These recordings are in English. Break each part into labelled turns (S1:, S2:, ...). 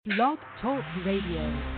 S1: Blog Talk Radio.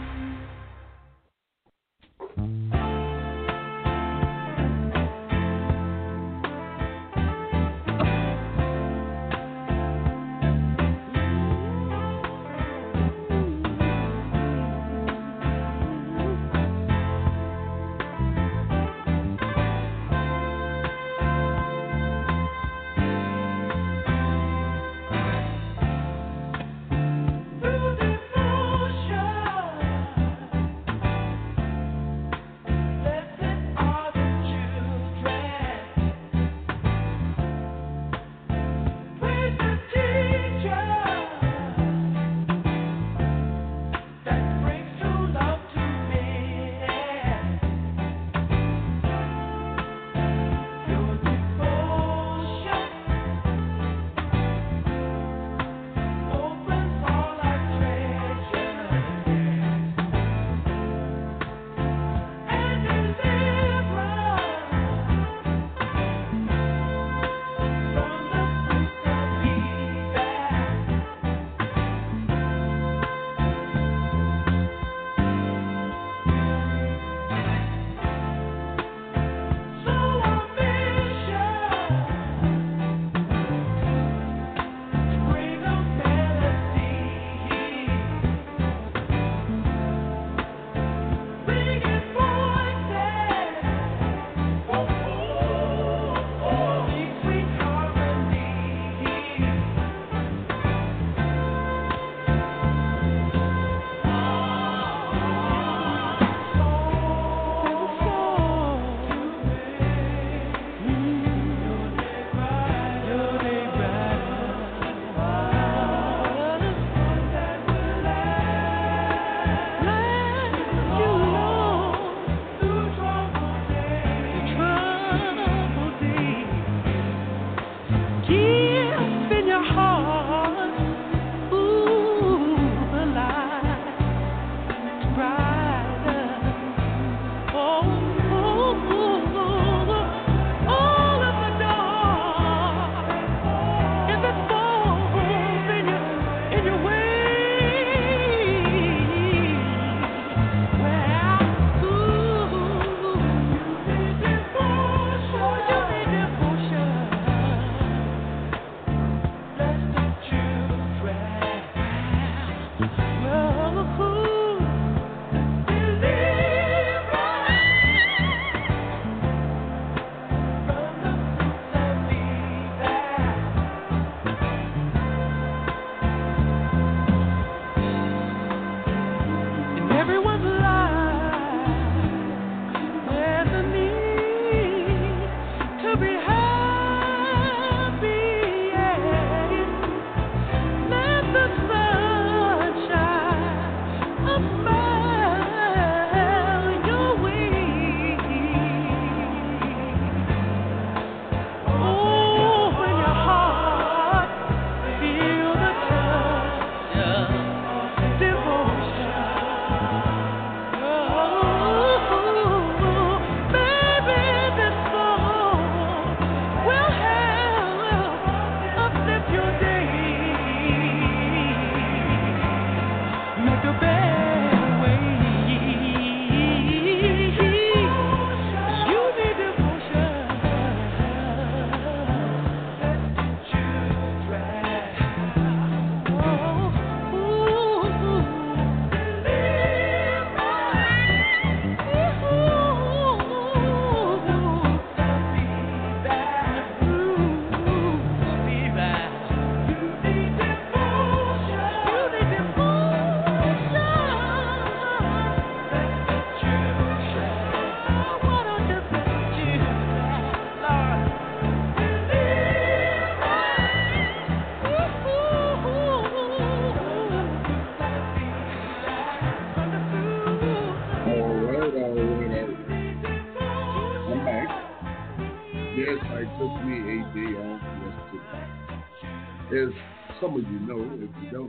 S2: As some of you know, if you don't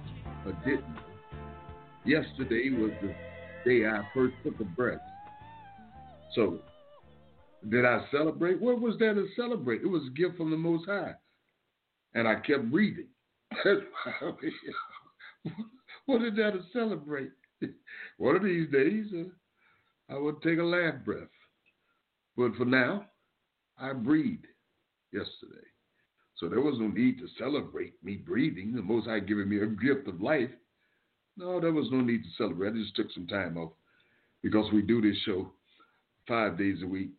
S2: or didn't, yesterday was the day I first took a breath. So, did I celebrate? What was there to celebrate? It was a gift from the Most High. And I kept reading. What is there to celebrate? One of these days, I will take a last breath. But for now, I breathed yesterday. So there was no need to celebrate me breathing. The Most High giving me a gift of life. No, there was no need to celebrate. I just took some time off because we do this show 5 days a week,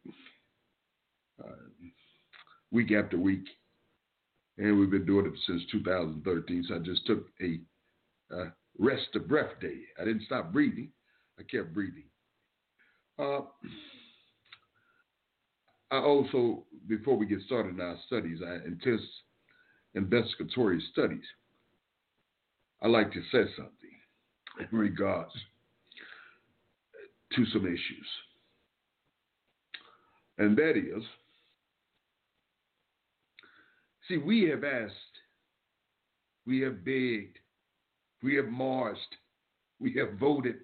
S2: week after week. And we've been doing it since 2013. So I just took a rest of breath day. I didn't stop breathing. I kept breathing. I also, before we get started in our studies, intense investigatory studies, I like to say something in regards to some issues. And that is, see, we have asked, we have begged, we have marched, we have voted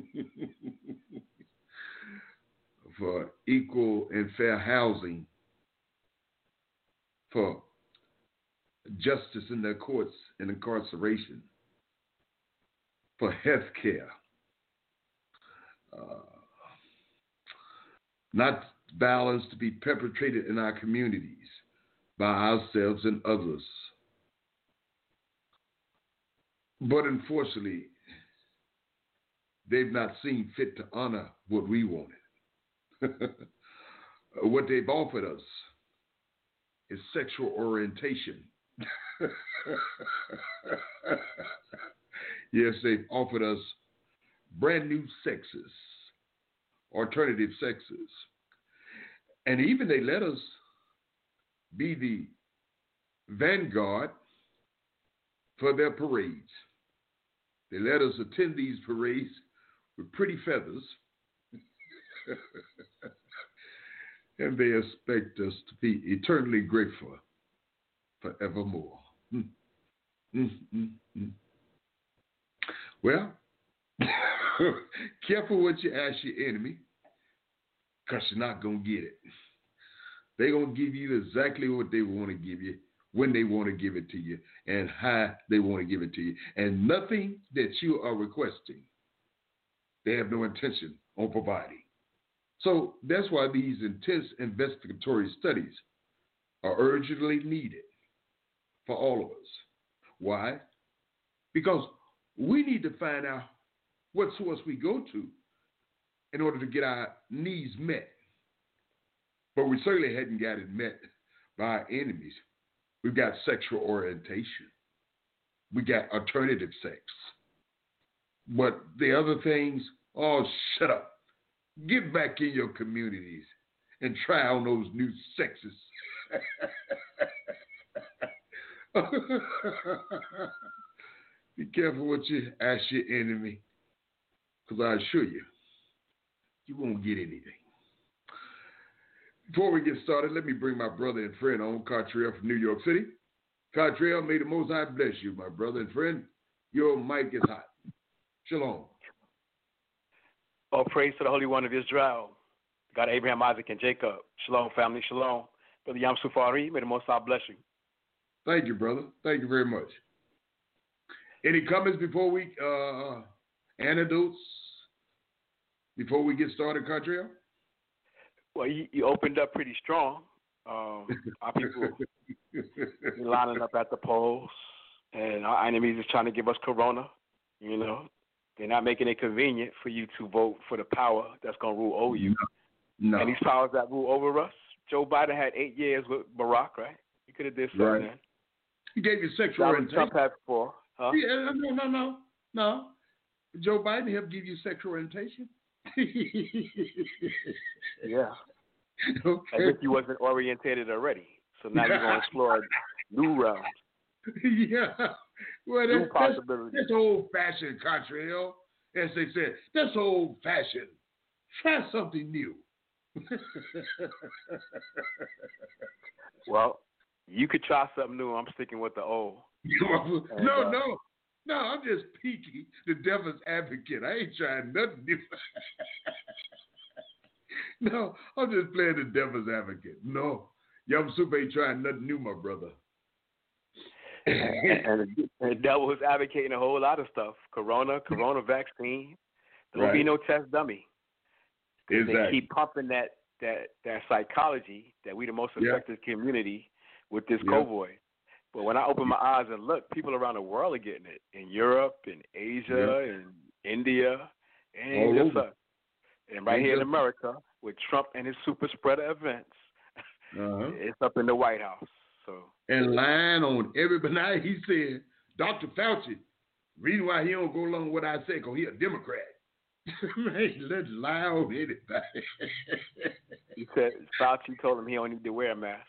S2: for equal and fair housing, for justice in their courts and incarceration, for health care, not violence to be perpetrated in our communities by ourselves and others. But unfortunately, they've not seen fit to honor what we wanted. What they've offered us is sexual orientation. Yes, they've offered us brand new sexes, alternative sexes. And even they let us be the vanguard for their parades. They let us attend these parades with pretty feathers. And they expect us to be eternally grateful forevermore. Well, careful what you ask your enemy, because you're not going to get it. They're going to give you exactly what they want to give you, when they want to give it to you, and how they want to give it to you. And nothing that you are requesting, they have no intention on providing. So that's why these intense investigatory studies are urgently needed for all of us. Why? Because we need to find out what source we go to in order to get our needs met. But we certainly hadn't got it met by our enemies. We've got sexual orientation. We got alternative sex. But the other things, oh, shut up. Get back in your communities and try on those new sexes. Be careful what you ask your enemy, because I assure you, you won't get anything. Before we get started, let me bring my brother and friend on, Cartrell from New York City. Cartrell, may the Most High bless you, my brother and friend. Your mic is hot. Shalom.
S3: All praise to the Holy One of Israel, God Abraham, Isaac, and Jacob. Shalom, family. Shalom. Brother Yam Sufari, may the Most High bless you.
S2: Thank you, brother. Thank you very much. Any comments before we, anecdotes, before we get started, Cartrell?
S3: Well, you opened up pretty strong. Our people lining up at the polls, and our enemies is trying to give us corona, you know. They're not making it convenient for you to vote for the power that's going to rule over you.
S2: No.
S3: And these powers that rule over us, Joe Biden had 8 years with Barack, right? He could have did something
S2: right.
S3: then.
S2: He gave you sexual orientation.
S3: Trump had 4. Huh?
S2: Yeah, no. Joe Biden helped give you sexual orientation.
S3: Yeah.
S2: Okay.
S3: As if you wasn't orientated already. So now you're going to explore new realms.
S2: Yeah. Well, that's old-fashioned, Cartrell. As they said, that's old-fashioned. Try something new.
S3: Well, you could try something new. I'm sticking with the old.
S2: No, I'm just peeking the devil's advocate. I ain't trying nothing new. No, I'm just playing the devil's advocate. No, Yum Soup ain't trying nothing new, my brother.
S3: and the devil is advocating a whole lot of stuff. Corona vaccine. There will be
S2: Right.
S3: no test dummy.
S2: Exactly.
S3: They keep pumping that psychology that we the most effective community with this Covoy. But when I open my eyes and look, people around the world are getting it. In Europe, in Asia, in India, and
S2: all
S3: just
S2: over.
S3: us. And right here in America, with Trump and his super spreader events, it's up in the White House. So
S2: and lying on everybody. Now he said, Dr. Fauci, reason why he don't go along with what I say, because he a Democrat. Man, let's lie on anybody.
S3: He said Fauci told him he don't need to wear a mask.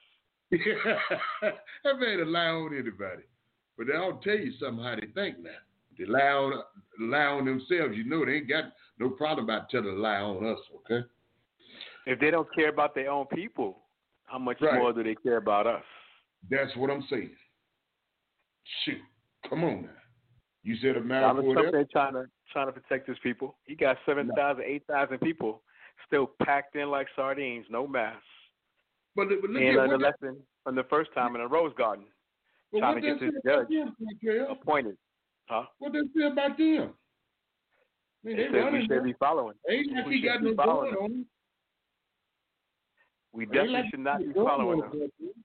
S2: That man a lie on anybody. But I'll tell you something how they think now. They lie on themselves. You know they ain't got no problem about telling a lie on us, okay?
S3: If they don't care about their own people, how much more do they care about us?
S2: That's what I'm saying. Shoot. Come on now. You said a man
S3: Donald Trump ain't trying to protect his people. He got 7,000, 8,000 people still packed in like sardines, no masks.
S2: But look
S3: and learned a lesson from the first time in a Rose Garden, trying to get this judge appointed. Huh?
S2: What they say about them? I mean,
S3: they said we should be following.
S2: Ain't like he got no going on him.
S3: We definitely should not be following them.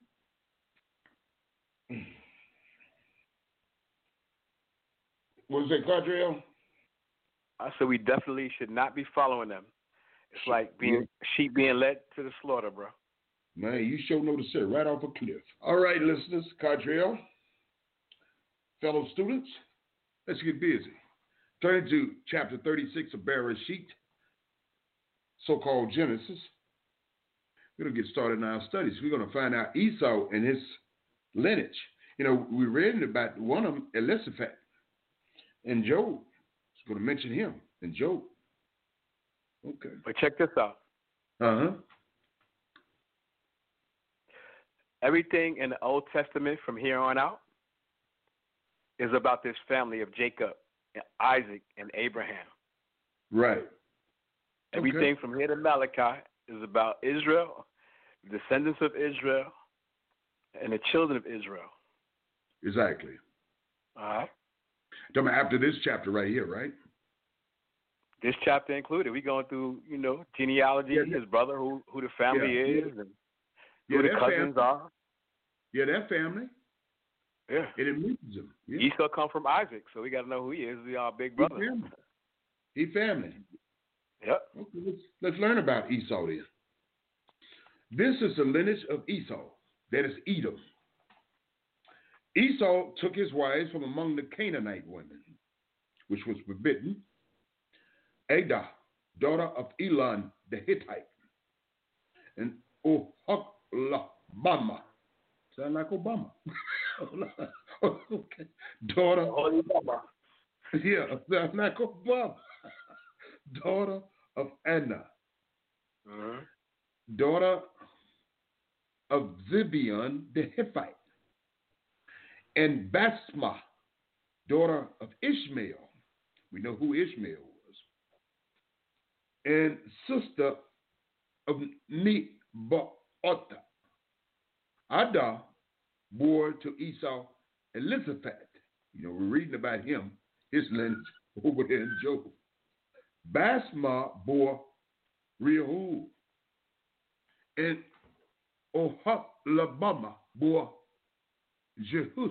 S2: What was that, Quadrell?
S3: I said we definitely should not be following them. It's like sheep being led to the slaughter, bro.
S2: Man, you sure know to sit right off a cliff. All right, listeners, Quadrell, fellow students, let's get busy. Turn to chapter 36 of Bereshit, so-called Genesis. We're going to get started in our studies. We're going to find out Esau and his lineage. You know, we read about one of them, Elizaphat, and Job. It's going to mention him and Job. Okay.
S3: But check this out.
S2: Uh-huh.
S3: Everything in the Old Testament from here on out is about this family of Jacob, and Isaac, and Abraham.
S2: Right.
S3: Everything from here to Malachi is about Israel, the descendants of Israel, and the children of Israel.
S2: Exactly.
S3: All right.
S2: Talking about after this chapter right here, right?
S3: This chapter included. We going through, genealogy, his brother, who the family is, and who the cousins are.
S2: Yeah, that family.
S3: Yeah.
S2: And it mentions him. Yeah.
S3: Esau come from Isaac, so we got to know who he is. He's our big brother.
S2: He family.
S3: Yep.
S2: Okay, let's learn about Esau then. This is the lineage of Esau. That is Edom. Esau took his wives from among the Canaanite women, which was forbidden. Adah, daughter of Elon the Hittite, and Oholibamah. Sound like Obama. Okay. Daughter of Obama. Yeah, sound like Obama. Daughter of Anna. Daughter of Zibeon the Hittite. And Basma, daughter of Ishmael. We know who Ishmael was. And sister of Nebaioth. Adah bore to Esau Elizaphat. We're reading about him, his lineage over there in Job. Basma bore Rehum. And Oholibamah bore Jehush,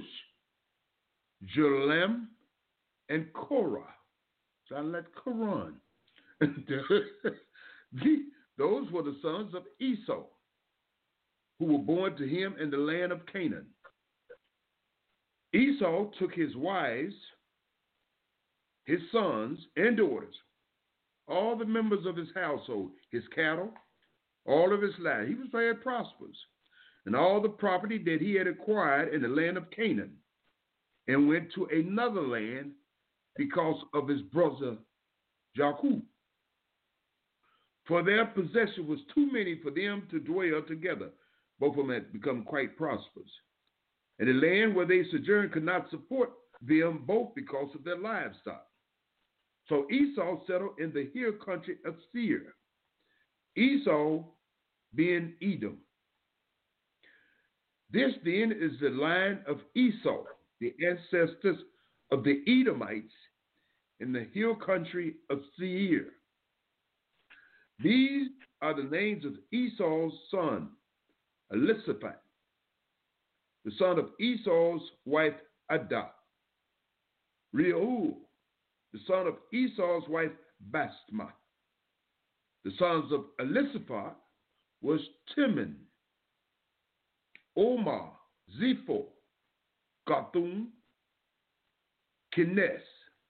S2: Jalem, and Korah. Sound like Quran. Those were the sons of Esau, who were born to him in the land of Canaan. Esau took his wives, his sons, and daughters, all the members of his household, his cattle, all of his land. He was very prosperous. And all the property that he had acquired in the land of Canaan, and went to another land because of his brother Jacob. For their possession was too many for them to dwell together. Both of them had become quite prosperous. And the land where they sojourned could not support them both because of their livestock. So Esau settled in the hill country of Seir. Esau being Edom. This then is the line of Esau. the ancestors of the Edomites in the hill country of Seir. These are the names of Esau's son, Elisaphat, the son of Esau's wife Adah, Reuel, the son of Esau's wife Basma. The sons of Elisaphat was Timon, Omar, Zepho, Gathum, Kines.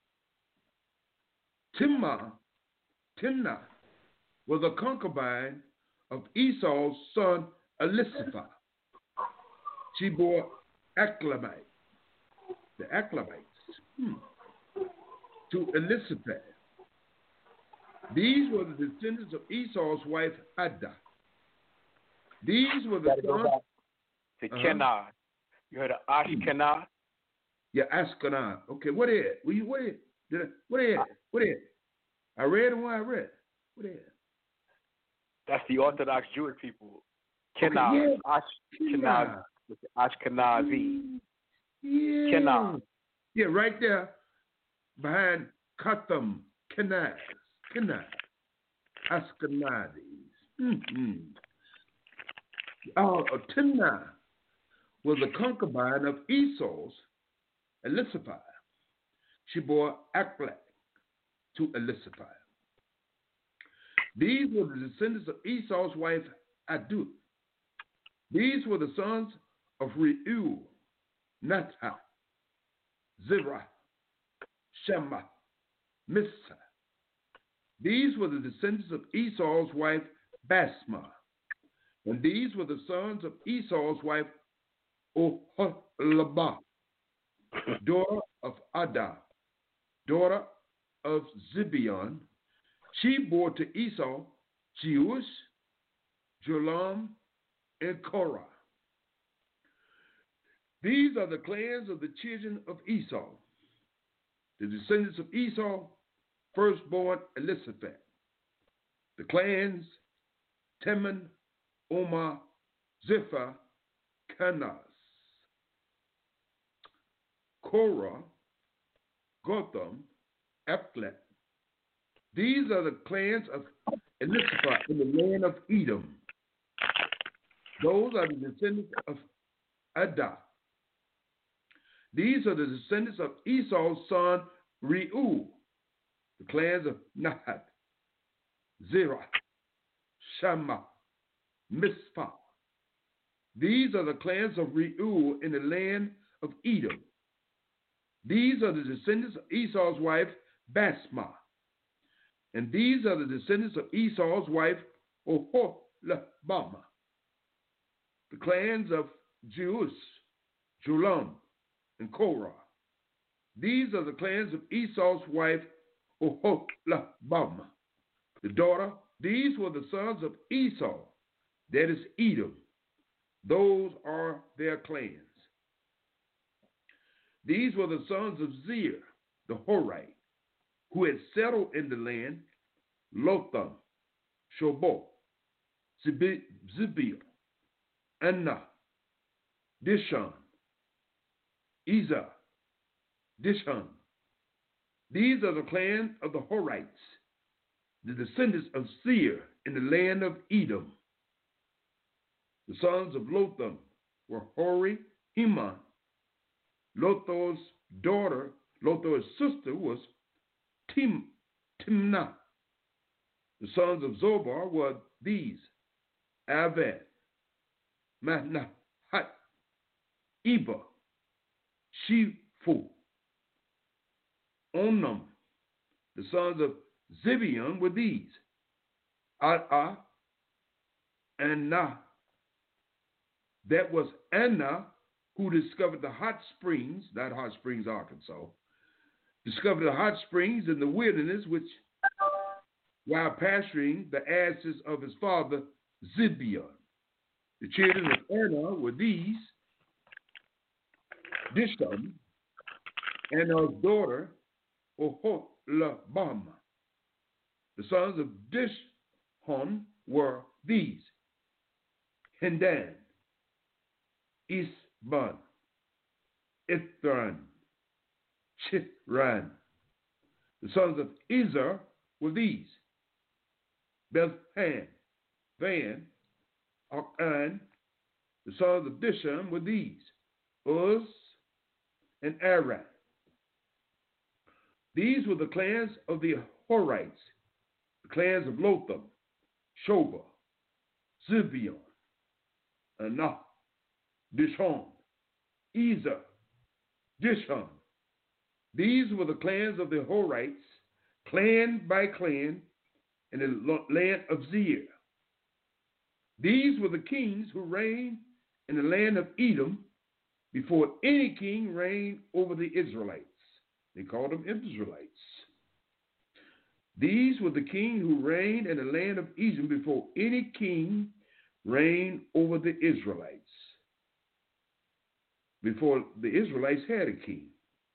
S2: Timnah was a concubine of Esau's son Elisaphat. She bore Achlamite, the Achlamites, to Elisaphat. These were the descendants of Esau's wife Adah. These were the sons
S3: to Kenaz. You heard of Ashkenaz?
S2: Yeah, Ashkenaz. Okay, what is it? What is it? What is it? I read what I read. What is it?
S3: That's the Orthodox Jewish people. Kenaz. Ashkenaz. Ashkenazi.
S2: Yeah.
S3: Kenaz.
S2: Yeah, right there behind Katham. Kenaz. Ashkenazis. Timnah was a concubine of Esau's, Elisaphat. She bore Achlah to Elisaphat. These were the descendants of Esau's wife Aduth. These were the sons of Reuel, Nathah, Zerah, Shema, Missa. These were the descendants of Esau's wife Basma. And these were the sons of Esau's wife Oholabah, daughter of Adah, daughter of Zibeon. She bore to Esau Jeush, Jolam, and Korah. These are the clans of the children of Esau. The descendants of Esau, firstborn Elisaphat. The clans, Teman, Omar, Zepha, Kenaz, Korah, Gotham, Eplet. These are the clans of Elisaphat in the land of Edom. Those are the descendants of Adah. These are the descendants of Esau's son Reuel, the clans of Nahat, Zerah, Shammah, Mizpah. These are the clans of Reuel in the land of Edom. These are the descendants of Esau's wife Basma. And these are the descendants of Esau's wife Oholabama. The clans of Jeush, Jolam, and Korah. These are the clans of Esau's wife Oholabama, the daughter. These were the sons of Esau, that is Edom. Those are their clans. These were the sons of Zir, the Horite, who had settled in the land: Lotham, Shobal, Zibeon, Anna, Dishon, Ezer, Dishon. These are the clans of the Horites, the descendants of Seir in the land of Edom. The sons of Lotham were Hori, Heman. Lothar's sister was Timnah. The sons of Zobar were these: Avad, Manahat, Eba, Shifu, Onam. The sons of Zibeon were these: Adah and Nah. That was Anna, who discovered the hot springs, not Hot Springs, Arkansas, discovered the hot springs in the wilderness, which, while pasturing the asses of his father Zibeon. The children of Anna were these: Dishon, Anna's daughter, Oholabama. The sons of Dishon were these: Hendan, Isban, Ithran, Chithran. The sons of Ezer were these: Bezhan, Van, Akan. The sons of Dishon were these: Uz and Aran. These were the clans of the Horites, the clans of Lotham, Shobah, Zibeon, Anah, Dishon, Ezer, Dishon. These were the clans of the Horites, clan by clan, in the land of Zeir. These were the kings who reigned in the land of Edom before any king reigned over the Israelites. They called them Israelites. These were the kings who reigned in the land of Edom before any king reigned over the Israelites. Before the Israelites had a king.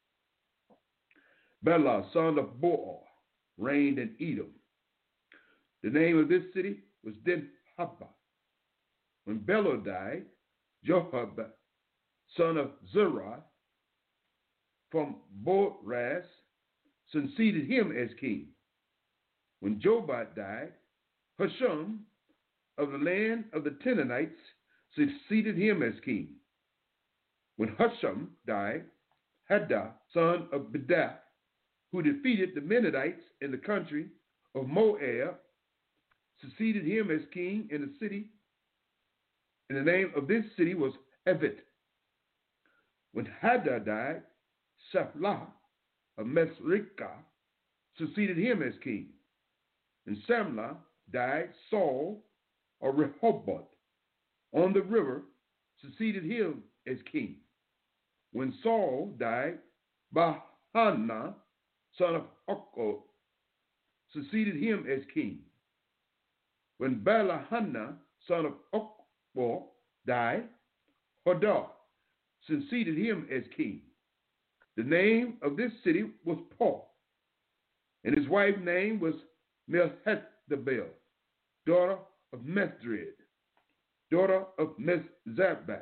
S2: Bela, son of Boar, reigned in Edom. The name of this city was Dinhabah. When Bela died, Joab, son of Zerah, from Boraz, succeeded him as king. When Jobab died, Husham of the land of the Canaanites succeeded him as king. When Husham died, Haddah, son of Bedad, who defeated the Mennonites in the country of Moab, succeeded him as king in the city. And the name of this city was Evet. When Haddah died, Shaplah of Mesrikah succeeded him as king. And Samlah died, Saul of Rehoboth on the river succeeded him as king. When Saul died, Bahanah, son of Okko, succeeded him as king. When Balahanah, son of Okko, died, Hodah succeeded him as king. The name of this city was Paul, and his wife's name was Melchizedek, daughter of Mesdred, daughter of Mezabad.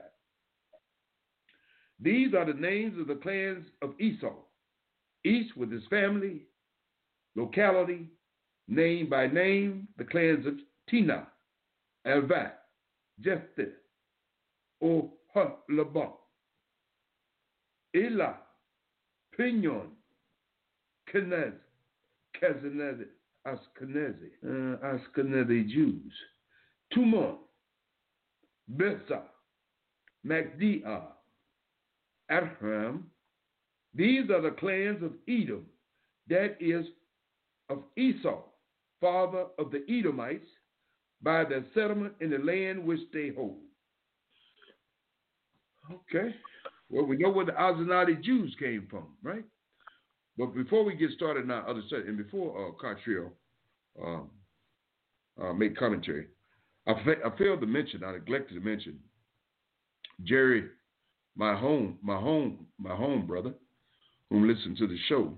S2: These are the names of the clans of Esau, each with his family, locality, name by name, the clans of Tina, Alvat, Jephthah, Oholabah, Elah, Pinion, Kenaz, Kazanezi, Ashkenazi Jews, Tumon, Bessa, Magdiah, Aram. These are the clans of Edom, that is, of Esau, father of the Edomites, by their settlement in the land which they hold. Okay. Well, we know where the Ashkenazi Jews came from, right? But before we get started in our other study, and before Cartrill make commentary, I failed to mention, I neglected to mention, Jerry, my home brother, who listened to the show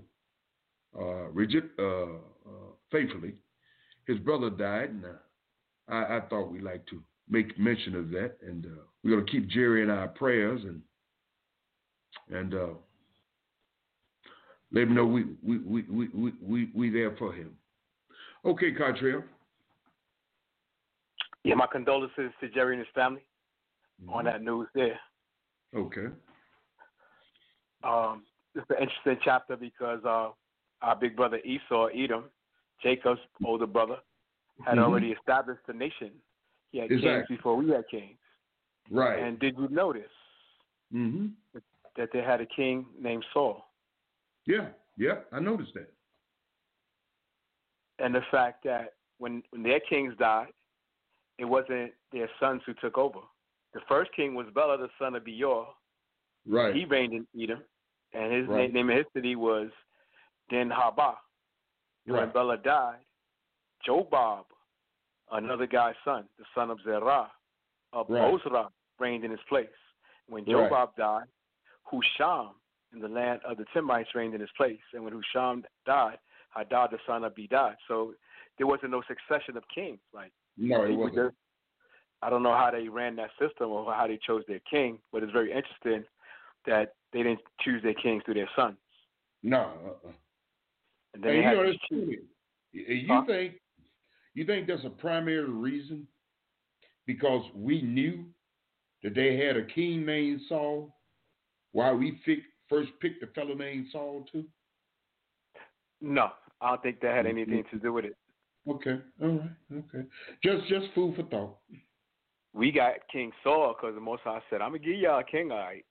S2: faithfully. His brother died, and I thought we'd like to make mention of that, and we're going to keep Jerry in our prayers and let him know we there for him. Okay, Cartrill.
S3: Yeah, my condolences to Jerry and his family on that news there.
S2: Okay.
S3: It's an interesting chapter because our big brother Esau, Edom, Jacob's older brother, had already established the nation. He had kings before we had kings.
S2: Right.
S3: And did you notice that they had a king named Saul?
S2: Yeah, I noticed that.
S3: And the fact that when their kings died, it wasn't their sons who took over. The first king was Bela, the son of Beor.
S2: Right.
S3: He reigned in Edom, and his name of his city was Dinhabah.
S2: Right.
S3: When Bela died, Jobab, another guy's son, the son of Zerah, of Bozrah, reigned in his place. When Jobab died, Husham, in the land of the Timites, reigned in his place. And when Husham died, Hadad, the son of Bedad. So there wasn't no succession of kings.
S2: No, it wasn't.
S3: I don't know how they ran that system or how they chose their king, but it's very interesting that they didn't choose their kings through their sons.
S2: No.
S3: And then they had to choose.
S2: You think that's a primary reason? Because we knew that they had a king named Saul, why we first picked a fellow named Saul too?
S3: No, I don't think that had anything to do with it.
S2: Okay, all right, okay. Just food for thought.
S3: We got King Saul because the Most High said, "I'm gonna give y'all a king, all right."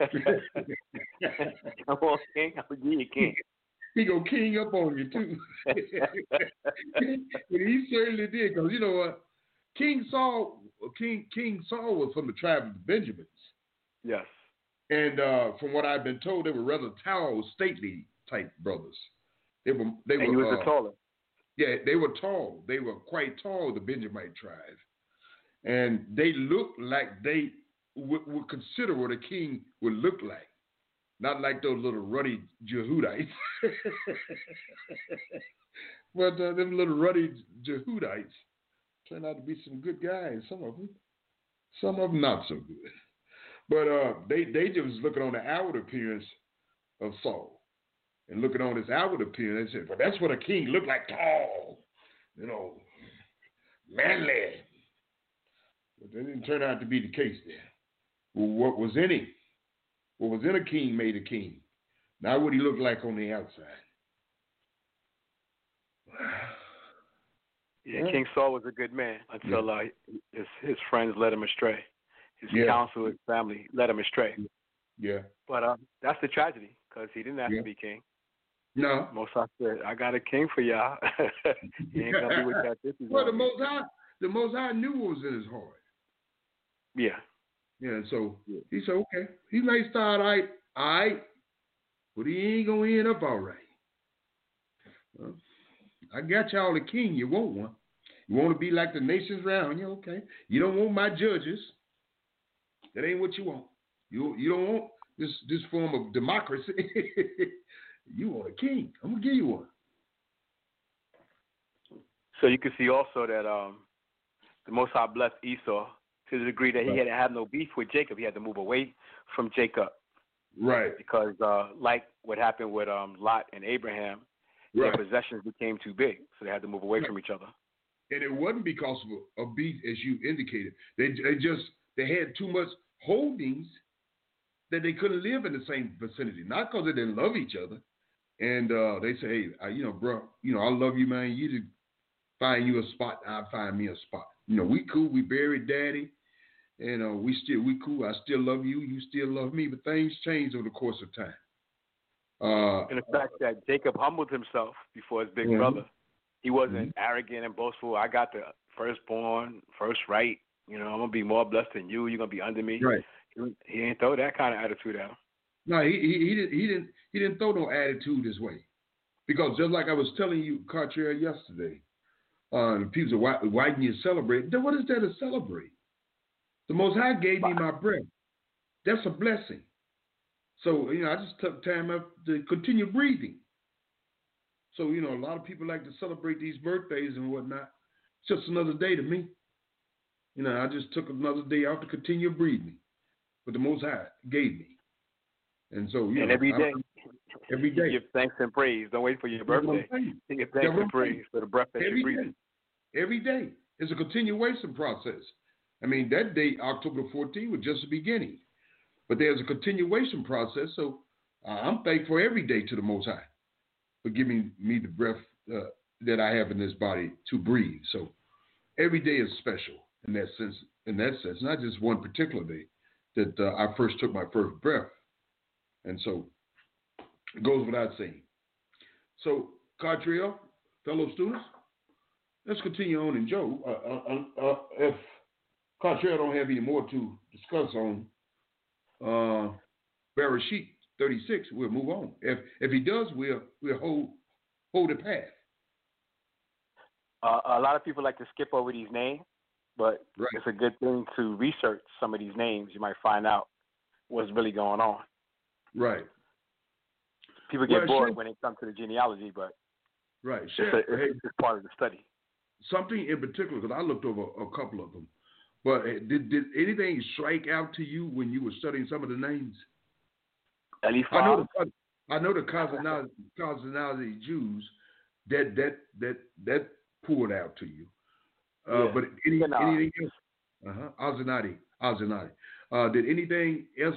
S3: Come on, king, I'm gonna give you a king.
S2: He gonna king up on you too. And he certainly did, because you know what? King Saul was from the tribe of the Benjamins.
S3: Yes.
S2: And from what I've been told, they were rather tall, stately type brothers. They were.
S3: And he was the taller.
S2: Yeah, they were tall. They were quite tall, the Benjamite tribe, and they looked like they would consider what a king would look like. Not like those little ruddy Jehudites. But them little ruddy Jehudites turned out to be some good guys, some of them not so good. But they just looking on the outward appearance of Saul. And looking on his outward appearance, they said, well, that's what a king looked like, tall, manly. But that didn't turn out to be the case there. Well, what was in him? What was in a king made a king. Not what he looked like on the outside.
S3: Yeah, King Saul was a good man until his friends led him astray. His counsel, his family led him astray.
S2: Yeah.
S3: But that's the tragedy, because he didn't have to be king.
S2: No.
S3: Most High said, "I got a king for y'all." He ain't gonna be with that.
S2: Well, the Most High knew what was in his heart.
S3: Yeah.
S2: Yeah. So he said, okay, he may start all right, but he ain't gonna end up all right. Well, I got y'all a king. You want one? You want to be like the nations around you? Okay. You don't want my judges. That ain't what you want. You don't want this form of democracy. You want a king. I'm gonna give you one.
S3: So you can see also that the Most High blessed Esau to the degree that he had to have no beef with Jacob. He had to move away from Jacob.
S2: Right.
S3: Because like what happened with Lot and Abraham, their possessions became too big, so they had to move away from each other.
S2: And it wasn't because of beef, as you indicated. They had too much holdings that they couldn't live in the same vicinity. Not because they didn't love each other. And they say, hey, bro, I love you, man. You just find you a spot, I'll find me a spot. We cool. We buried daddy. And we cool. I still love you. You still love me. But things change over the course of time.
S3: And the fact that Jacob humbled himself before his big brother. He wasn't arrogant and boastful. I got the firstborn, first right. I'm going to be more blessed than you. You're going to be under me.
S2: Right.
S3: He ain't throw that kind of attitude out.
S2: No, he didn't throw no attitude this way. Because just like I was telling you, Cartier, yesterday, people say, why didn't you celebrate? Then what is there to celebrate? The Most High gave me my breath. That's a blessing. So, I just took time up to continue breathing. So, a lot of people like to celebrate these birthdays and whatnot. It's just another day to me. I just took another day out to continue breathing. But the Most High gave me. And so,
S3: and every day.
S2: Every day.
S3: Give thanks and praise. Don't wait for your birthday. Give thanks and praise for the breath that you're breathing.
S2: Every day. It's a continuation process. I mean, that day, October 14th, was just the beginning. But there's a continuation process. So I'm thankful every day to the Most High for giving me the breath that I have in this body to breathe. So every day is special in that sense. Not just one particular day that I first took my first breath. And so it goes without saying. So, Cartriel, fellow students, let's continue on. And Joe, if Cartriel don't have any more to discuss on Bereshit 36, we'll move on. If he does, we'll hold the path.
S3: A lot of people like to skip over these names, but it's a good thing to research some of these names. You might find out what's really going on.
S2: Right.
S3: People get bored when it comes to the genealogy, but it's part of the study.
S2: Something in particular, because I looked over a couple of them, but did anything strike out to you when you were studying some of the names?
S3: Eliphaz.
S2: I know the cosmonaut Jews that pulled out to you. But anything else? Azenati. Did anything else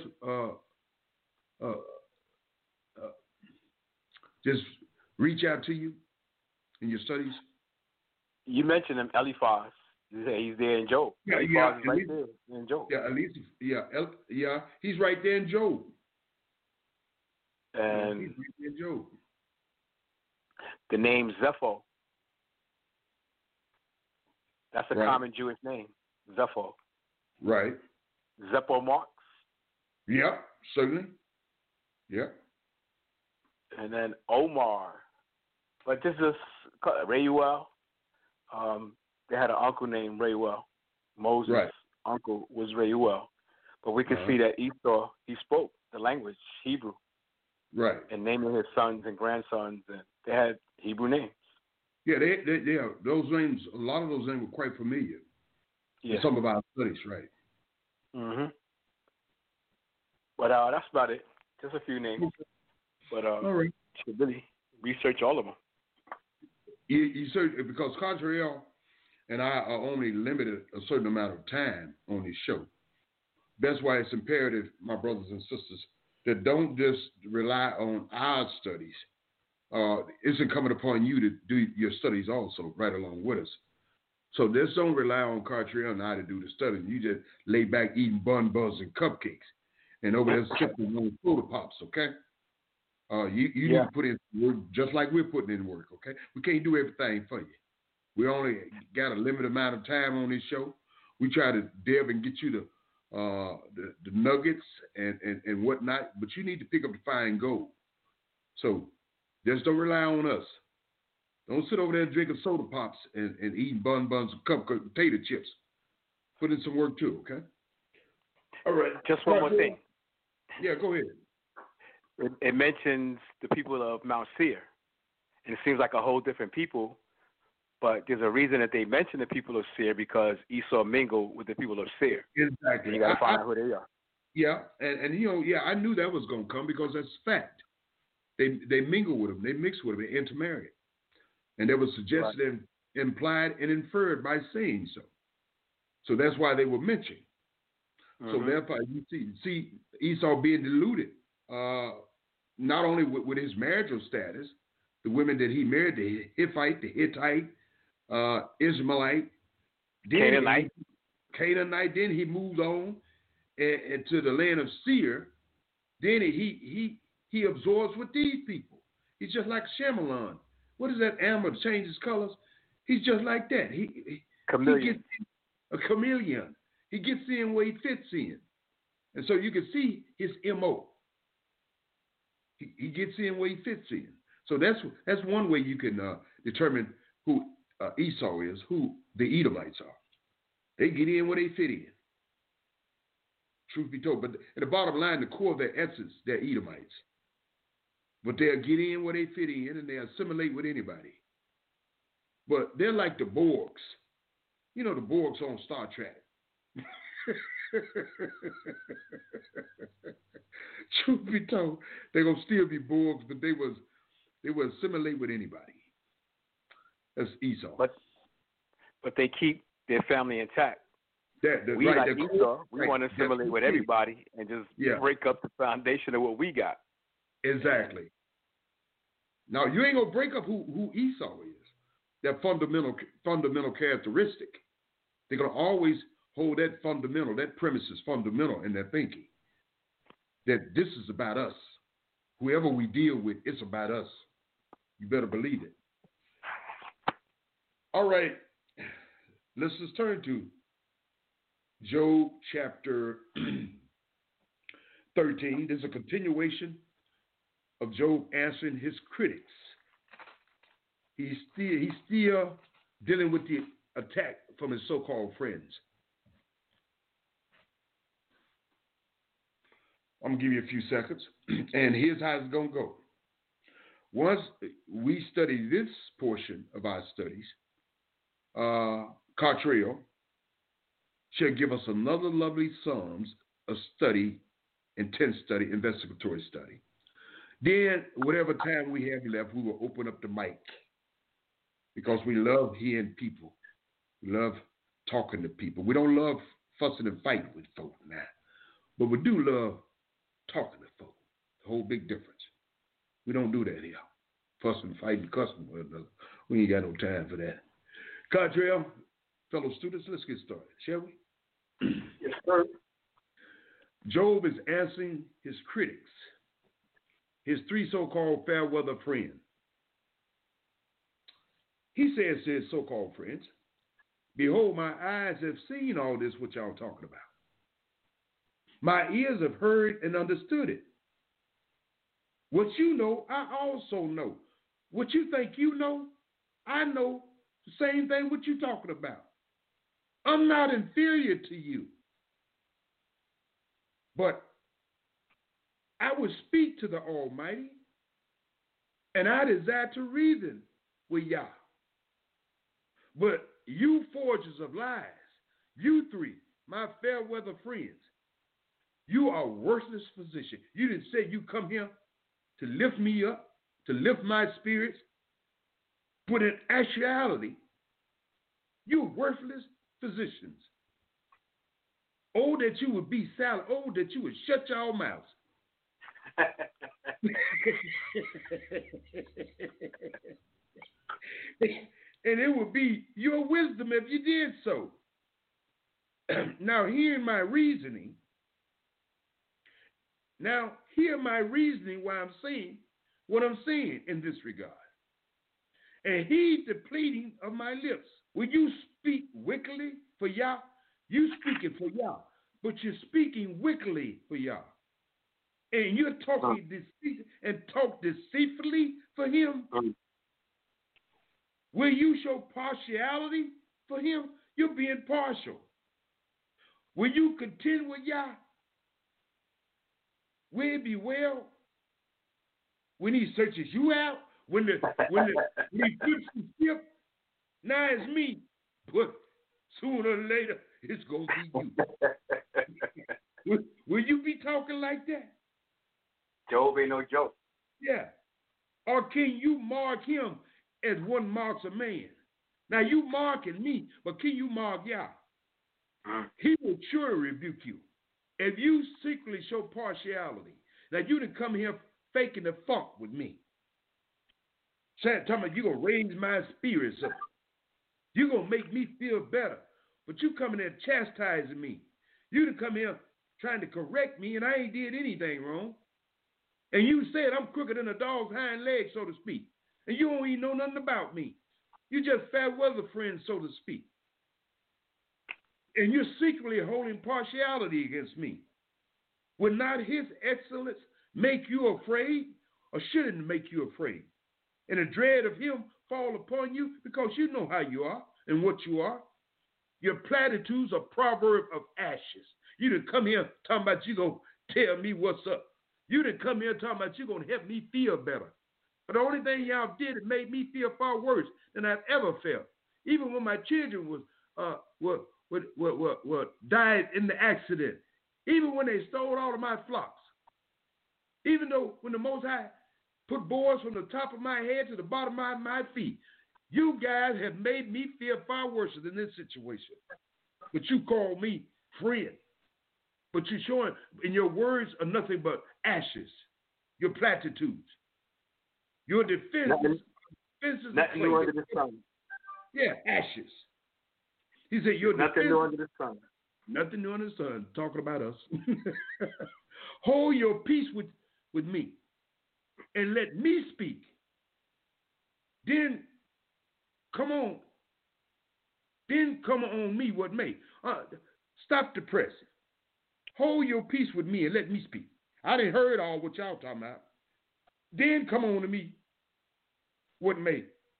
S2: just reach out to you in your studies?
S3: You mentioned him, Eliphaz. He's there in Job. Eliphaz is right there in Job.
S2: Yeah, at least, he's right there in Job.
S3: And
S2: he's right there in Job.
S3: The name Zepho. That's a common Jewish name, Zepho.
S2: Right.
S3: Zepho Marx.
S2: Yeah, certainly. Yeah.
S3: And then Omar. But this is Reuel. They had an uncle named Reuel. Moses' uncle was Reuel. But we can see that Esau, he spoke the language, Hebrew.
S2: Right.
S3: And naming his sons and grandsons, and they had Hebrew names.
S2: Yeah, those names, a lot of those names were quite familiar.
S3: Yeah.
S2: In some of our studies, right.
S3: Mm-hmm. But that's about it. Just a few names. But
S2: all right.
S3: You should really research all of them.
S2: You search, because Contrail and I are only limited a certain amount of time on this show. That's why it's imperative, my brothers and sisters, that don't just rely on our studies. It's incumbent upon you to do your studies also right along with us. So just don't rely on Cartriel and I to do the study. You just lay back eating bun buns and cupcakes and over there sipping on soda pops, okay? You need to put in work just like we're putting in work, okay? We can't do everything for you. We only got a limited amount of time on this show. We try to delve and get you the nuggets and whatnot, but you need to pick up the fine gold. So just don't rely on us. Don't sit over there drinking soda pops and eating buns and cupcake potato chips. Put in some work too, okay? All right.
S3: Just one more thing.
S2: Yeah, go ahead.
S3: It mentions the people of Mount Seir, and it seems like a whole different people, but there's a reason that they mention the people of Seir, because Esau mingled with the people of Seir.
S2: Exactly.
S3: And you got to find out who they are.
S2: Yeah, and I knew that was going to come because that's fact. They mingle with them, they mix with them, they intermarry. And that was suggested and implied and inferred by saying so. So that's why they were mentioned. So therefore, you see Esau being deluded, not only with his marital status, the women that he married, the Hittite, the Hittite, Ishmaelite, Canaanite. Then he moved on and to the land of Seir. Then he absorbs with these people. He's just like Shemalon. What is that animal that changes colors? He's just like that.
S3: Chameleon.
S2: A chameleon. He gets in where he fits in. And so you can see his M.O. He gets in where he fits in. So that's one way you can determine who Esau is, who the Edomites are. They get in where they fit in. Truth be told. But at the bottom line, the core of their essence, they're Edomites. But they'll get in where they fit in and they assimilate with anybody. But they're like the Borgs. You know the Borgs on Star Trek. Truth be told, they're going to still be Borgs, but they will assimilate with anybody. That's Esau.
S3: But they keep their family intact. We like Esau, we want to assimilate with everybody and just break up the foundation of what we got.
S2: Exactly. Now, you ain't going to break up who Esau is, that fundamental characteristic. They're going to always hold that fundamental, that premise is fundamental in their thinking, that this is about us. Whoever we deal with, it's about us. You better believe it. All right. Let's just turn to Job chapter 13. There's a continuation of Job answering his critics. He's still dealing with the attack from his so-called friends. I'm going to give you a few seconds, and here's how it's going to go. Once we study this portion of our studies, Cartriel shall give us another lovely Psalms, a study intense study, investigatory study. Then, whatever time we have left, we will open up the mic because we love hearing people. We love talking to people. We don't love fussing and fighting with folk now, but we do love talking to folk. The whole big difference. We don't do that here. Fussing, fighting, cussing one another. We ain't got no time for that. Cottrell, fellow students, let's get started, shall we?
S3: Yes, sir.
S2: Job is answering his critics, his three so-called fair weather friends. He says to his so-called friends, behold, my eyes have seen all this what y'all talking about. My ears have heard and understood it. What you know, I also know. What you think you know, I know the same thing what you talking about. I'm not inferior to you. But I would speak to the Almighty, and I desire to reason with Yah. But you forgers of lies, you three, my fair weather friends, you are worthless physician. You didn't say you come here to lift me up, to lift my spirits, but in actuality, you're worthless physicians. Oh, that you would be silent. Oh, that you would shut your mouths. And it would be your wisdom if you did so. Now, hear my reasoning why I'm saying what I'm saying in this regard. And heed the pleading of my lips. When you speak wickedly for Yah, you speaking for Yah, but you're speaking wickedly for Yah. And you're talking deceit and talk deceitfully for him. Will you show partiality for him? You're being partial. Will you contend with Yah? Will it be well when he searches you out? When he puts the ship, now it's me. But sooner or later, it's going to be you. Will you be talking like that?
S3: Job ain't no joke.
S2: Yeah. Or can you mark him as one marks a man? Now you marking me, but can you mark Yah? He will surely rebuke you. If you secretly show partiality, that you didn't come here faking the funk with me. Talking about you're going to raise my spirits up. You're going to make me feel better. But you coming there chastising me. You didn't come here trying to correct me, and I ain't did anything wrong. And you said I'm crooked than a dog's hind leg, so to speak. And you don't even know nothing about me. You just fair weather friends, so to speak. And you're secretly holding partiality against me. Would not his excellence make you afraid, or shouldn't it make you afraid? And the dread of him fall upon you because you know how you are and what you are. Your platitudes are proverb of ashes. You didn't come here talking about you going to tell me what's up. You didn't come here talking about you going to help me feel better. But the only thing y'all did, it made me feel far worse than I've ever felt. Even when my children died in the accident. Even when they stole all of my flocks. Even though when the Most High put boards from the top of my head to the bottom of my feet, you guys have made me feel far worse than this situation. But you call me friend. But you're showing, and your words are nothing but ashes. Your platitudes. Your defenses.
S3: Nothing new under the sun.
S2: Yeah, ashes. He said, your
S3: nothing
S2: defenses,
S3: new under the sun.
S2: Nothing new under the sun. Talking about us. Hold your peace with me. And let me speak. Then come on me what may. Stop the pressing. Hold your peace with me and let me speak. I didn't heard all what y'all talking about. Then come on to me what may.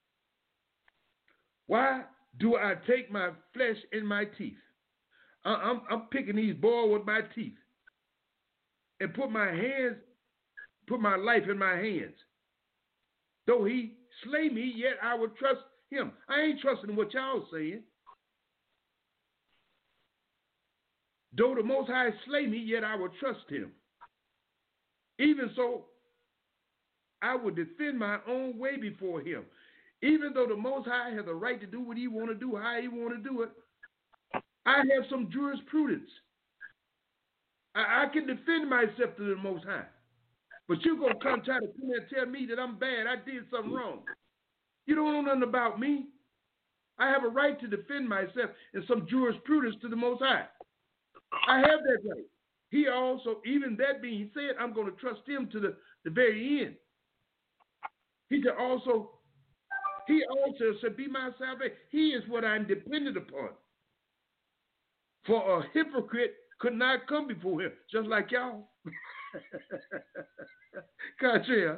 S2: Why do I take my flesh in my teeth? I'm picking these boys with my teeth and put my life in my hands. Though he slay me, yet I would trust him. I ain't trusting what y'all saying. Though the Most High slay me, yet I will trust him. Even so, I would defend my own way before him. Even though the Most High has a right to do what he want to do, how he want to do it, I have some jurisprudence. I can defend myself to the Most High. But you're going to come try to come and tell me that I'm bad, I did something wrong. You don't know nothing about me. I have a right to defend myself in some jurisprudence to the Most High. I have that right. He also, even that being said, I'm going to trust him to the very end. He also said, be my salvation. He is what I'm dependent upon. For a hypocrite could not come before him, just like y'all. Gotcha.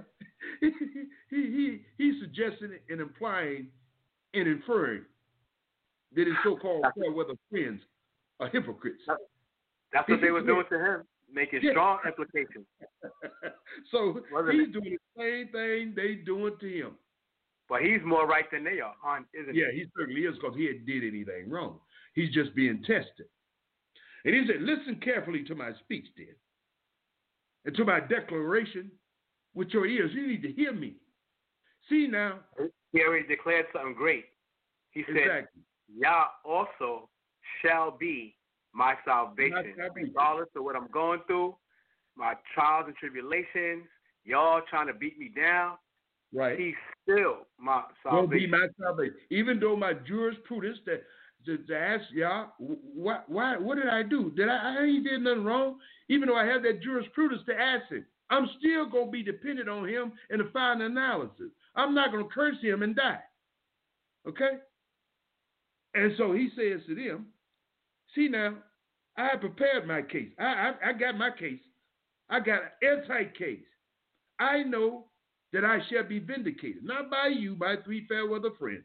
S2: He's suggesting and implying and inferring that his so-called fair weather friends are hypocrites.
S3: That's what they were doing to him, making strong implications.
S2: So he's doing the same thing they doing to him.
S3: But he's more right than they are, isn't he?
S2: Yeah, he certainly is, because he hadn't did anything wrong. He's just being tested. And he said, listen carefully to my speech, then, and to my declaration with your ears. You need to hear me. See now.
S3: He already declared something great. He said,
S2: exactly.
S3: Yah also shall be my salvation. Regardless of what I'm going through, my trials and tribulations, y'all trying to beat me down.
S2: Right.
S3: He's still my salvation.
S2: Will be my salvation. Even though my jurisprudence to ask y'all, what did I do? I ain't did nothing wrong. Even though I have that jurisprudence to ask him, I'm still going to be dependent on him in the final analysis. I'm not going to curse him and die. Okay? And so he says to them, see now, I have prepared my case. I got my case. I got an airtight case. I know that I shall be vindicated, not by you, by three fair weather friends.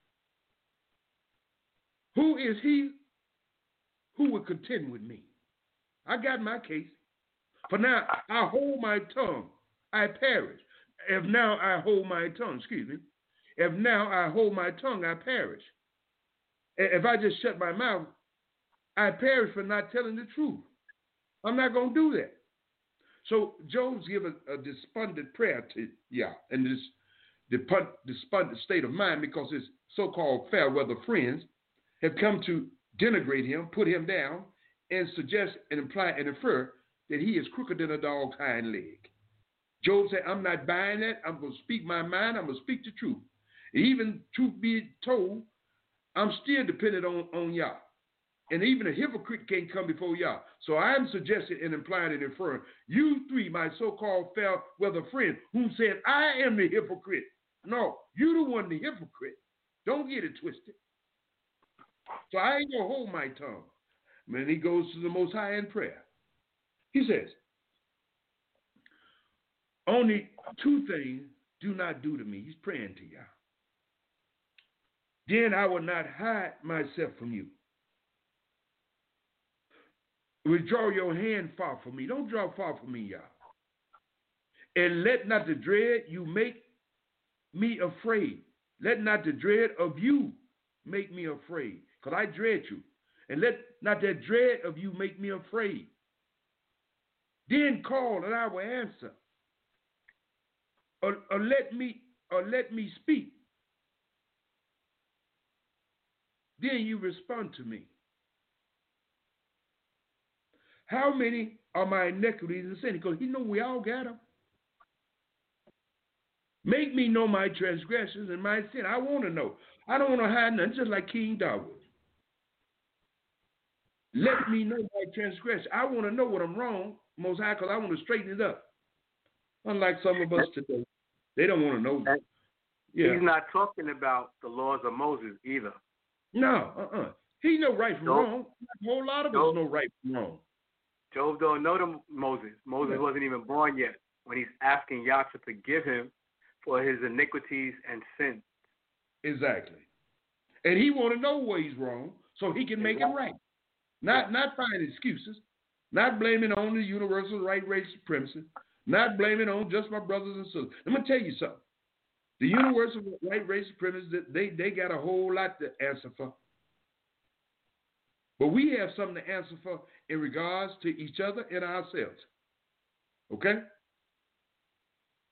S2: Who is he who will contend with me? I got my case. For now, I hold my tongue, I perish. If now I hold my tongue, if now I hold my tongue, I perish. If I just shut my mouth, I perish for not telling the truth. I'm not going to do that. So Job's given a despondent prayer to Yah in this despondent state of mind, because his so-called fair weather friends have come to denigrate him, put him down, and suggest and imply and infer that he is crooked than a dog's hind leg. Job said, I'm not buying that. I'm going to speak my mind. I'm going to speak the truth. And even truth be told, I'm still dependent on Yah. And even a hypocrite can't come before Yah. So I'm suggesting and implying and inferring, you three, my so-called fair weather friend, who said I am the hypocrite. No, you the one the hypocrite. Don't get it twisted. So I ain't going to hold my tongue. And he goes to the Most High in prayer. He says, only two things do not do to me. He's praying to Yah. Then I will not hide myself from you. Withdraw your hand far from me. Don't draw far from me, Yah. And let not the dread you make me afraid. Let not the dread of you make me afraid, because I dread you. And let not that dread of you make me afraid. Then call and I will answer. Or let me speak. Then you respond to me. How many are my iniquities and sin? Because he know we all got them. Make me know my transgressions and my sin. I want to know. I don't want to hide nothing, just like King David. Let me know my transgression. I want to know what I'm wrong, Most High, because I want to straighten it up. Unlike some of us today, they don't want to know.
S3: Yeah. He's not talking about the laws of Moses either.
S2: No, He know right from wrong. A whole lot of us know right from wrong.
S3: Job don't know Moses. Moses wasn't even born yet when he's asking Yah to forgive him for his iniquities and sins.
S2: Exactly. And he want to know where he's wrong so he can make it right. Not find excuses. Not blaming on the universal right race supremacy. Not blaming on just my brothers and sisters. Let me tell you something. The universal right race supremacy, they got a whole lot to answer for. But we have something to answer for in regards to each other and ourselves. Okay?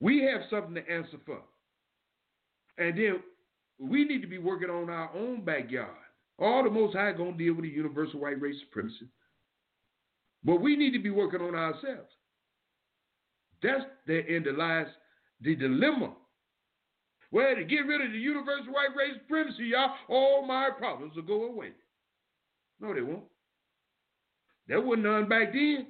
S2: We have something to answer for. And then we need to be working on our own backyard. All the Most High going to deal with the universal white race supremacy. But we need to be working on ourselves. That's therein lies the dilemma. Well, to get rid of the universal white race supremacy, y'all, all my problems will go away. No, they won't. There wasn't none back then.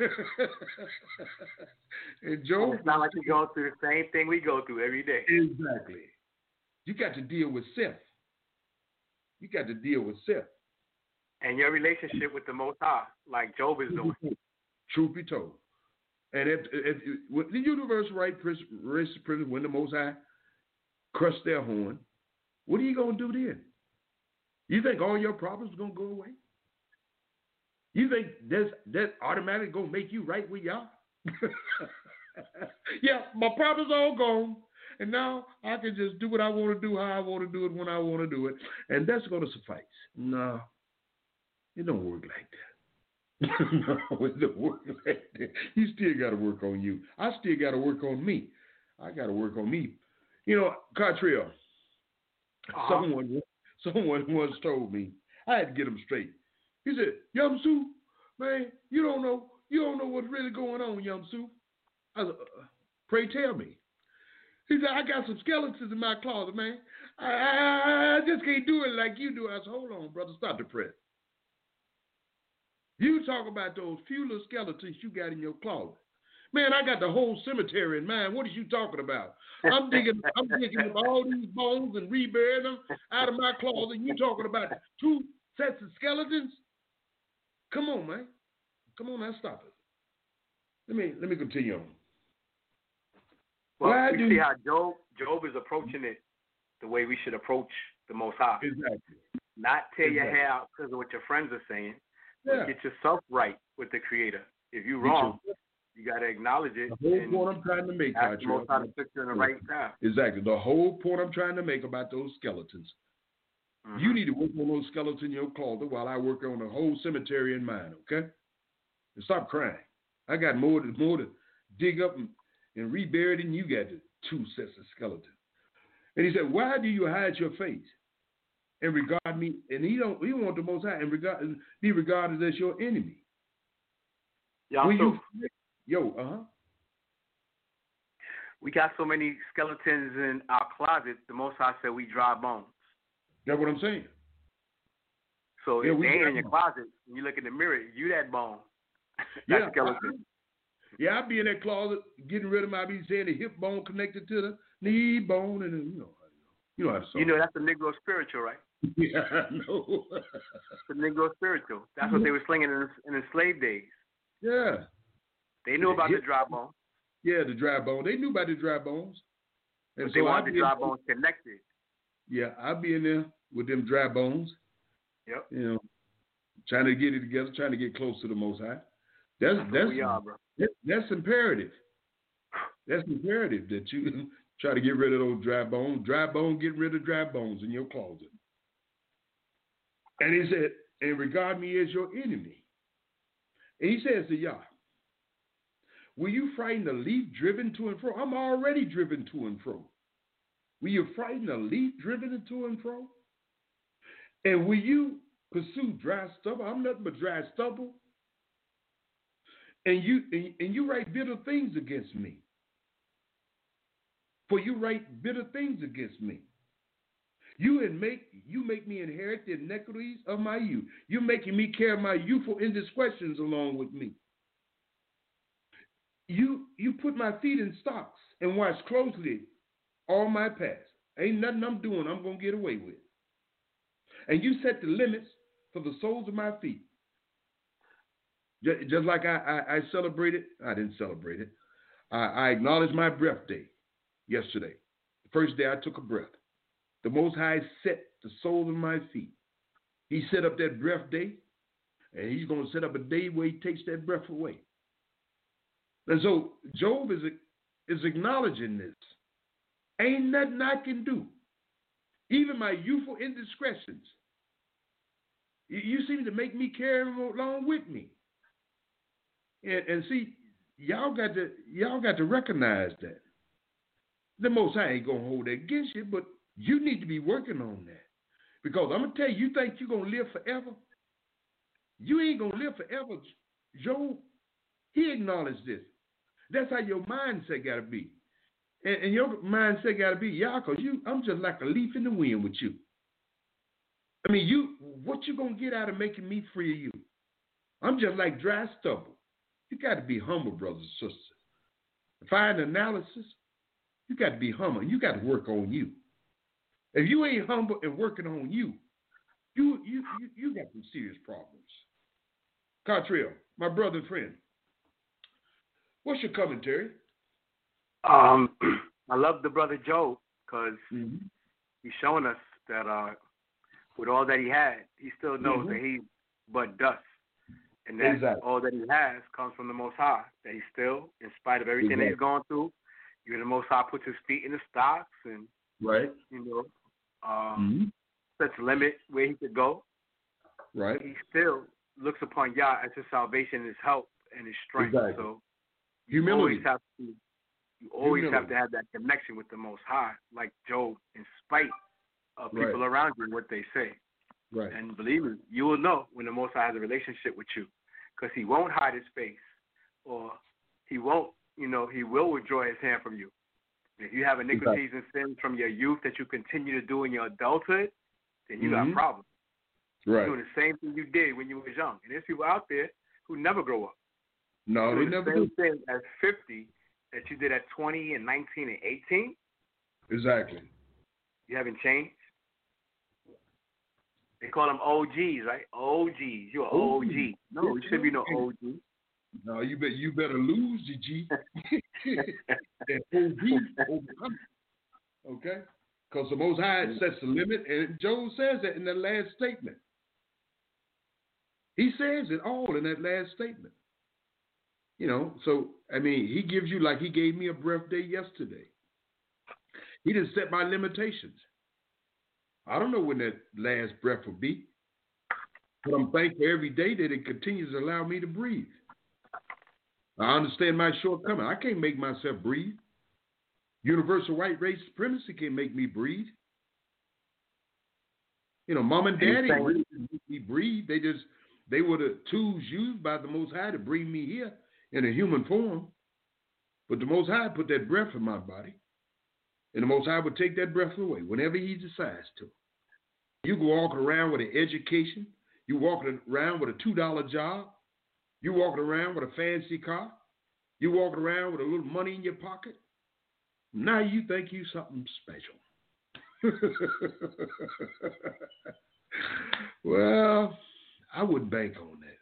S2: And Joe,
S3: it's not like you're going through the same thing we go through every day.
S2: Exactly. You got to deal with self. You got to deal with self.
S3: And your relationship with the Most High, like Job is doing.
S2: Truth be told. And if with the universal right race supremacy, when the Most High crush their horn, what are you going to do then? You think all your problems are going to go away? You think that automatically going to make you right with y'all? Yeah, my problems are all gone. And now I can just do what I want to do, how I want to do it, when I want to do it. And that's going to suffice. No, it don't work like that. No, it don't work like that. You still got to work on you. I still got to work on me. I got to work on me. You know, Cartrell, someone once told me, I had to get him straight. He said, Yamsu, man, you don't know what's really going on, Yamsu. I said, pray tell me. He said, I got some skeletons in my closet, man. I just can't do it like you do. I said, hold on, brother, stop the press. You talk about those few little skeletons you got in your closet. Man, I got the whole cemetery in mind. What are you talking about? I'm digging up all these bones and reburying them out of my closet. You talking about 2 sets of skeletons? Come on, man. Come on now, stop it. Let me continue on.
S3: Well, you see how Job is approaching it the way we should approach the Most High.
S2: Exactly.
S3: Not tear your hair out because of what your friends are saying.
S2: Yeah.
S3: Get yourself right with the Creator. If you're wrong, you got to acknowledge it.
S2: The whole point I'm trying to make,
S3: ask the Most High to fix you in the right time.
S2: Exactly. The whole point I'm trying to make about those skeletons. Mm-hmm. You need to work on those skeletons in your closet while I work on the whole cemetery in mine, okay? And stop crying. I got more to dig up and rebury than you got 2 sets of skeletons. And he said, why do you hide your face and regard me? And he want the Most High and be regarded as your enemy.
S3: Yeah, we got so many skeletons in our closet, the Most High said we dry bones.
S2: That's what I'm saying.
S3: So if they ain't in your closet, when you look in the mirror, you that bone. That skeleton.
S2: I'll be in that closet getting rid of my, be saying the hip bone connected to the knee bone, and you know how to
S3: You know that's the Negro spiritual, right?
S2: Yeah, I know.
S3: The Negro spiritual. That's what they were slinging in the slave days.
S2: Yeah.
S3: They knew about the dry bone.
S2: Yeah, the dry bone. They knew about the dry bones. And
S3: but they wanted the dry bones connected.
S2: Yeah, I'll be in there with them dry bones.
S3: Yep.
S2: You know, trying to get it together, trying to get close to the Most High. That's
S3: we are, bro.
S2: That's imperative. That's imperative that you try to get rid of those dry bones. Dry bone, get rid of dry bones in your closet. And he said, and regard me as your enemy. And he says to Yah, will you frighten a leaf driven to and fro? I'm already driven to and fro. Will you frighten a leaf driven to and fro? And will you pursue dry stubble? I'm nothing but dry stubble. And you write bitter things against me. For you write bitter things against me. You make me inherit the iniquities of my youth. You're making me carry my youthful indiscretions along with me. You put my feet in stocks and watch closely all my past. Ain't nothing I'm doing I'm going to get away with. And you set the limits for the soles of my feet. Just like I celebrated, I didn't celebrate it. I acknowledged my breath day yesterday. The first day I took a breath. The Most High set the soles of my feet. He set up that breath day, and he's going to set up a day where he takes that breath away. And so Job is acknowledging this. Ain't nothing I can do. Even my youthful indiscretions. You seem to make me carry them along with me. And see, y'all got to recognize that. The Most High ain't going to hold that against you, but you need to be working on that. Because I'm going to tell you, you think you're going to live forever? You ain't going to live forever. Job, he acknowledged this. That's how your mindset got to be. And your mindset got to be, y'all, because I'm just like a leaf in the wind with you. I mean, what you going to get out of making me free of you? I'm just like dry stubble. You got to be humble, brothers and sisters. Find analysis, you got to be humble. You got to work on you. If you ain't humble and working on you, you got some serious problems. Cartrell, my brother and friend, what's your commentary?
S3: I love the brother Joe because he's showing us that with all that he had, he still knows that he's but dust. And that all that he has comes from the Most High. That he still, in spite of everything that he's gone through, even the Most High puts his feet in the stocks and, sets a limit where he could go.
S2: Right.
S3: He still looks upon Yah as his salvation, his help, and his strength.
S2: Exactly.
S3: So
S2: humility.
S3: You always have to have that connection with the Most High, like Job, in spite of people around you and what they say.
S2: Right.
S3: And believe me, you will know when the Most High has a relationship with you, because he won't hide his face, or he won't, he will withdraw his hand from you. If you have iniquities and sins from your youth that you continue to do in your adulthood, then you got problems.
S2: Right.
S3: You're doing the same thing you did when you was young. And there's people out there who never grow up.
S2: No, they never do.
S3: The same thing at 50 that you did at 20 and 19 and 18.
S2: Exactly.
S3: You haven't changed. They call them OGs, right? OGs. You're an OG. No, you shouldn't be no OG.
S2: No, you better lose the G. That OG overcome. Okay? Because the Most High sets the limit, and Job says that in that last statement. He says it all in that last statement. So, I mean, he gives you, like he gave me a breath day yesterday. He didn't set my limitations. I don't know when that last breath will be, but I'm thankful every day that it continues to allow me to breathe. I understand my shortcoming. I can't make myself breathe. Universal white race supremacy can't make me breathe. Mom and daddy really didn't make me breathe. They were the tools used by the Most High to bring me here in a human form. But the Most High put that breath in my body. And the Most High would take that breath away whenever he decides to. You go walking around with an education. You walking around with a $2 job. You walking around with a fancy car. You walking around with a little money in your pocket. Now you think you something special. Well, I wouldn't bank on that.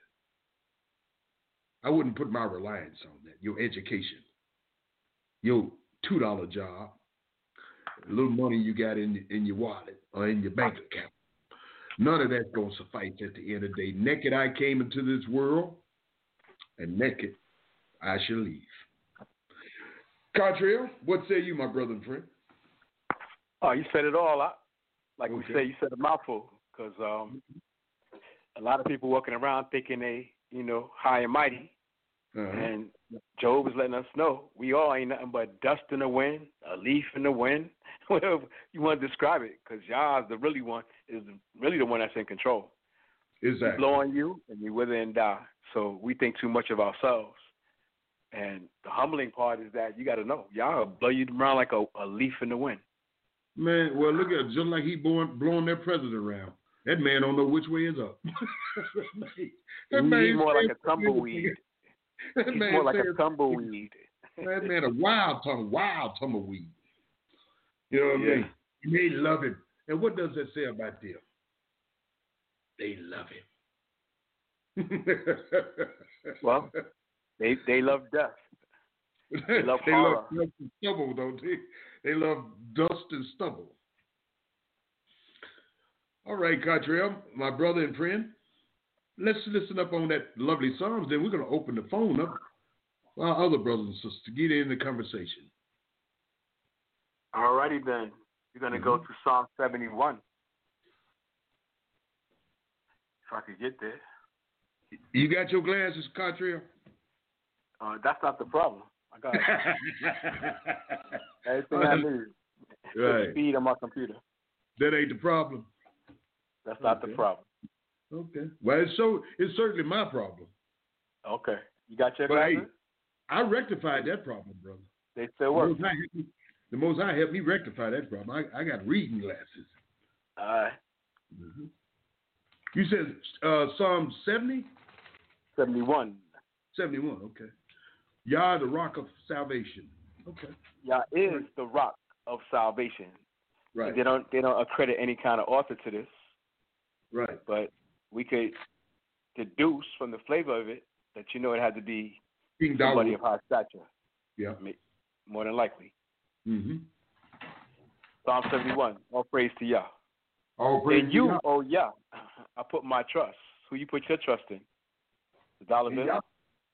S2: I wouldn't put my reliance on that. Your education. Your $2 job. A little money you got in your wallet or in your bank account. None of that's going to suffice at the end of the day. Naked I came into this world, and naked I shall leave. Cartrell, what say you, my brother and friend?
S3: Oh, you said it all. We say, you said a mouthful. Because a lot of people walking around thinking they, high and mighty. And Job is letting us know we all ain't nothing but dust in the wind, a leaf in the wind, whatever you want to describe it, because Yah is the really the one that's in control.
S2: Exactly.
S3: We blow on you and you wither and die. So we think too much of ourselves. And the humbling part is that you got to know Yah will blow you around like a leaf in the wind.
S2: Man, well, look at it. Just like he blowing their president around. That man don't know which way is up.
S3: He's more like a tumbleweed. He's more like a tumbleweed.
S2: That man a wild tumbleweed. You know what I mean? They love him. And what does that say about them? They love him.
S3: Well, they love death. They love
S2: they
S3: horror.
S2: love dust and stubble, don't they? They love dust and stubble. All right, Cartrell, my brother and friend. Let's listen up on that lovely Psalms. Then we're going to open the phone up for our other brothers and sisters to get in the conversation.
S3: All righty then. You're going to go to Psalm 71. If I could get there.
S2: You got your glasses, Cartrell?
S3: That's not the problem. I got it. Everything I need.
S2: Right.
S3: Speed on my computer.
S2: That ain't the problem.
S3: That's not the problem.
S2: Okay. Well, it's certainly my problem.
S3: Okay. You got your
S2: But
S3: glasses?
S2: hey, I rectified that problem, brother.
S3: They still work.
S2: The Most High helped me rectify that problem. I got reading glasses.
S3: All right.
S2: Mm-hmm. You said Psalm 70?
S3: 71.
S2: 71, okay. Yah, the rock of salvation. Okay.
S3: Yah is the rock of salvation.
S2: Right.
S3: They don't accredit any kind of author to this.
S2: Right.
S3: But we could deduce from the flavor of it that it had to be
S2: King
S3: somebody
S2: Dawood.
S3: of high stature.
S2: Yeah.
S3: More than likely.
S2: Mm-hmm.
S3: Psalm 71. All praise to Yah.
S2: All praise
S3: In you,
S2: Yah.
S3: oh Yah, I put my trust. Who you put your trust in? The dollar bill?
S2: Yah.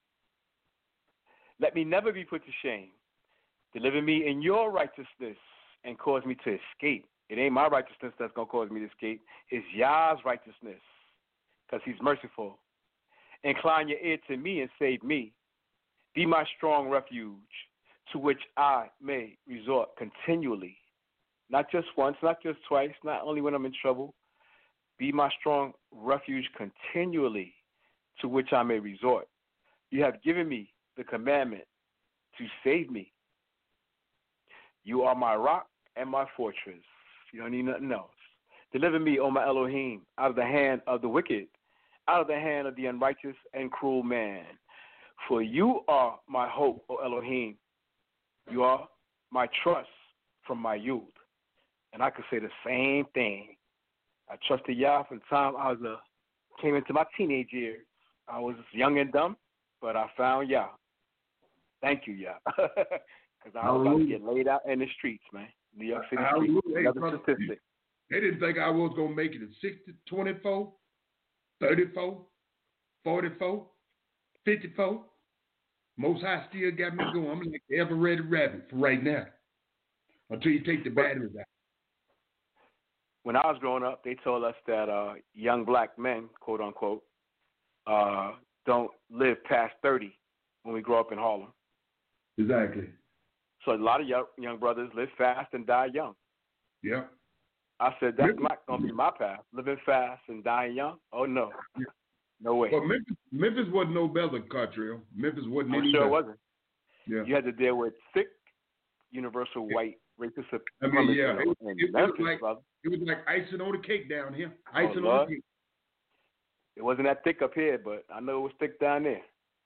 S3: Let me never be put to shame. Deliver me in your righteousness and cause me to escape. It ain't my righteousness that's going to cause me to escape. It's Yah's righteousness because he's merciful. Incline your ear to me and save me. Be my strong refuge to which I may resort continually. Not just once, not just twice, not only when I'm in trouble. Be my strong refuge continually to which I may resort. You have given me the commandment to save me. You are my rock and my fortress. You don't need nothing else. Deliver me, O my Elohim, out of the hand of the wicked, out of the hand of the unrighteous and cruel man. For you are my hope, O Elohim. You are my trust from my youth. And I could say the same thing. I trusted Yah from the time I came into my teenage years. I was young and dumb, but I found Yah. Thank you, Yah. Because I was about to get laid out in the streets, man. New York City streets. Another statistic.
S2: They didn't think I was going to make it at 60, 24, 34, 44, 54. Most High still got me going. I'm like the ever-ready rabbit for right now until you take the batteries out.
S3: When I was growing up, they told us that young black men, quote unquote, don't live past 30 when we grow up in Harlem.
S2: Exactly.
S3: So a lot of young brothers live fast and die young.
S2: Yeah.
S3: I said, that's not going to be my path. Living fast and dying young? Oh, no.
S2: Yeah.
S3: No way.
S2: Well, Memphis wasn't no better, Cartrell. Memphis wasn't any
S3: sure
S2: better.
S3: It wasn't.
S2: Yeah.
S3: You had to deal with thick, universal white racist supremacy.
S2: I mean, yeah. It was like icing on the cake down here. Icing on the cake.
S3: It wasn't that thick up here, but I know it was thick down there.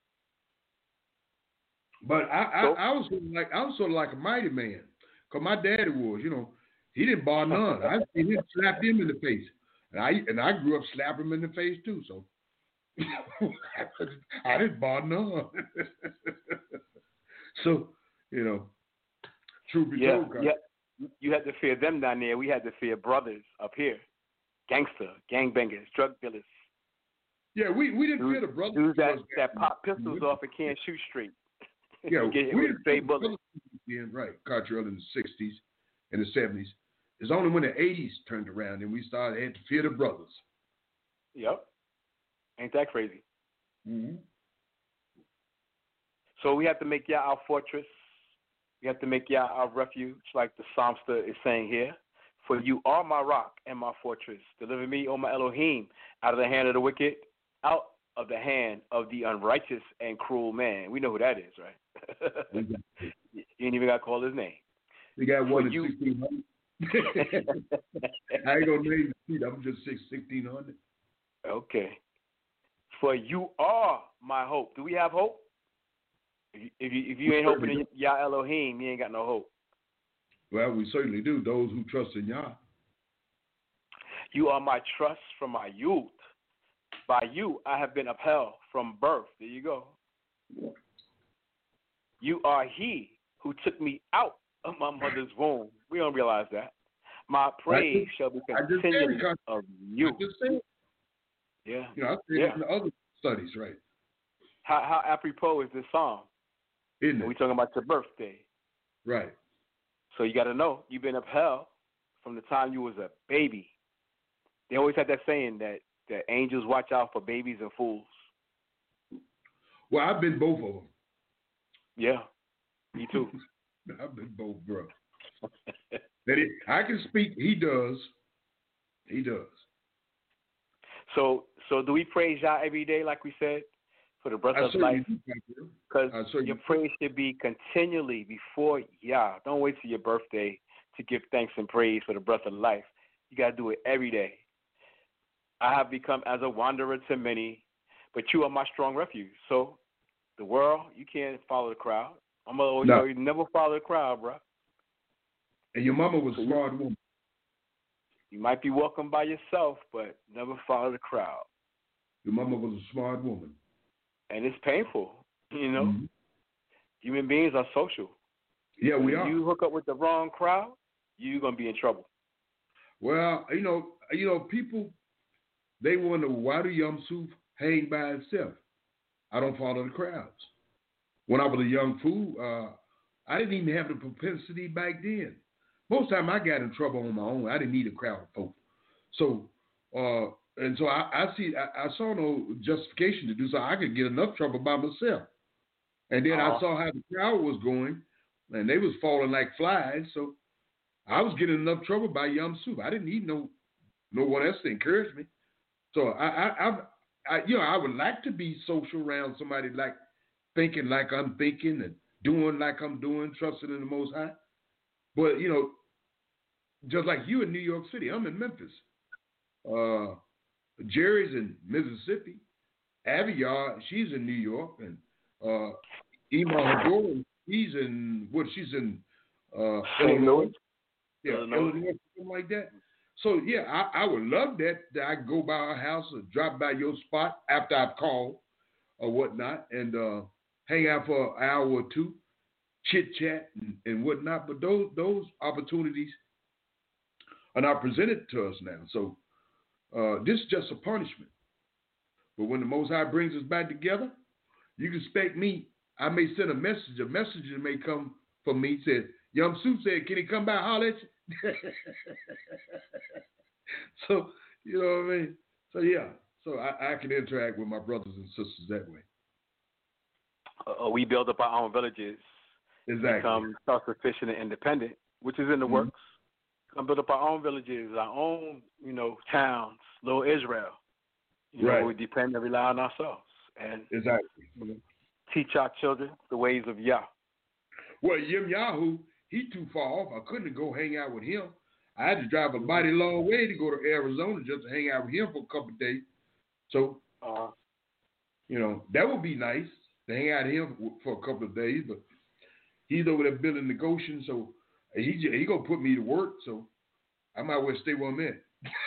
S2: But I was sort of like a mighty man, cause my daddy was, he didn't bar none. I seen him slap him in the face, and I grew up slapping him in the face too. So I didn't bar none. So truth be told,
S3: you had to fear them down there. We had to fear brothers up here, gangster, gangbangers, drug dealers.
S2: Yeah, we didn't fear the brothers.
S3: Dudes that pop pistols off and can't shoot straight.
S2: Yeah, we didn't
S3: fear bullets.
S2: Right, Cartrell in the 60s and the 70s. It's only when the 80s turned around and we had to fear the brothers.
S3: Yep. Ain't that crazy?
S2: Mm-hmm.
S3: So we have to make Yah our fortress. We have to make Yah our refuge, like the psalmist is saying here. For you are my rock and my fortress. Deliver me, O my Elohim, out of the hand of the wicked, out of the hand of the unrighteous and cruel man. We know who that is, right?
S2: Exactly.
S3: You ain't even got to call his name.
S2: We got one in 1600. I ain't going to name the seat. I'm just 1600.
S3: Okay. For you are my hope. Do we have hope? If you ain't hoping in Yah Elohim, you ain't got no hope.
S2: Well, we certainly do, those who trust in Yah.
S3: You are my trust from my youth. By you I have been upheld from birth. There you go. You are he who took me out of my mother's womb. We don't realize that. My praise shall be continually of you.
S2: I just said.
S3: Yeah.
S2: I said it in the other studies, right?
S3: How apropos is this song?
S2: Isn't it?
S3: We're talking about your birthday.
S2: Right.
S3: So you got to know, you've been upheld from the time you was a baby. They always had that saying that angels watch out for babies and fools.
S2: Well, I've been both of them.
S3: Yeah. Me too.
S2: I've been both, bro. I can speak. He does. He does.
S3: So do we praise Yah every day, like we said, for the breath of life? Because your praise should be continually before Yah. Don't wait till your birthday to give thanks and praise for the breath of life. You got to do it every day. I have become as a wanderer to many, but you are my strong refuge. So the world, you can't follow the crowd. I'm going to always tell you, never follow the crowd, bro.
S2: And your mama was a smart woman.
S3: You might be welcome by yourself, but never follow the crowd.
S2: Your mama was a smart woman.
S3: And it's painful, you know. Mm-hmm. Human beings are social.
S2: Yeah, we are.
S3: If you hook up with the wrong crowd, you're going to be in trouble.
S2: Well, you know, people, they wonder, why do Yum Suf hang by itself? I don't follow the crowds. When I was a young fool, I didn't even have the propensity back then. Most time I got in trouble on my own. I didn't need a crowd of folks. So, I saw no justification to do so. I could get enough trouble by myself. And then I saw how the crowd was going, and they was falling like flies. So I was getting enough trouble by Yum Suf. I didn't need no one else to encourage me. So I would like to be social around somebody like thinking like I'm thinking and doing like I'm doing, trusting in the Most High. But just like you in New York City, I'm in Memphis. Jerry's in Mississippi. Aviyar, she's in New York, and Ima Hador, she's in Illinois. Yeah, Illinois, something like that. So yeah, I would love that I could go by our house or drop by your spot after I've called or whatnot, and hang out for an hour or two, chit chat and whatnot. But those opportunities are not presented to us now. So this is just a punishment. But when the Most High brings us back together, you can expect me. I may send a message. A messenger may come from me. Said, Yum Suf said, can he come by and holler at you? So, you know what I mean? So, yeah. So I can interact with my brothers and sisters that way.
S3: We build up our own villages.
S2: Exactly.
S3: Become self-sufficient and independent, which is in the works. Come build up our own villages, our own, towns, little Israel. We depend and rely on ourselves. And
S2: exactly.
S3: Teach our children the ways of Yah.
S2: Well, Yahoo, he too far off. I couldn't go hang out with him. I had to drive a mighty long way to go to Arizona just to hang out with him for a couple of days. So, that would be nice to hang out with him for a couple of days. But he's over there building the Goshen, so he gonna put me to work. So I might well stay where I'm at.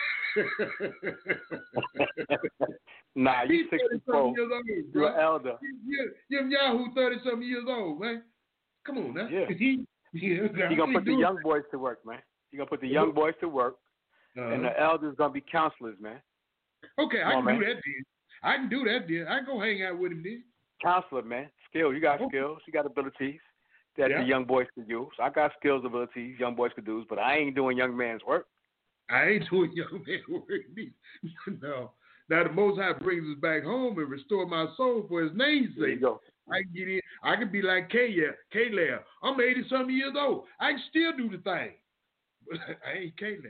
S3: Nah, you 64.
S2: Years old,
S3: you're an elder.
S2: Yahoo 30-something years old, man. Come on now.
S3: Yeah. He gonna put the young boys to work, man. He gonna put the young boys to work, and the elders gonna be counselors, man.
S2: Okay, I can do that, then. I can go hang out with him, then.
S3: Counselor, man. Skills. You got skills. You got abilities that the young boys could use. I got skills, abilities young boys could use, but I ain't doing young man's work.
S2: I ain't doing young man's work. No. Now the Most High brings us back home and restore my soul for His name's sake. I can get in. I can be like Caleb. I'm 80-something years old. I can still do the thing. But I ain't Caleb.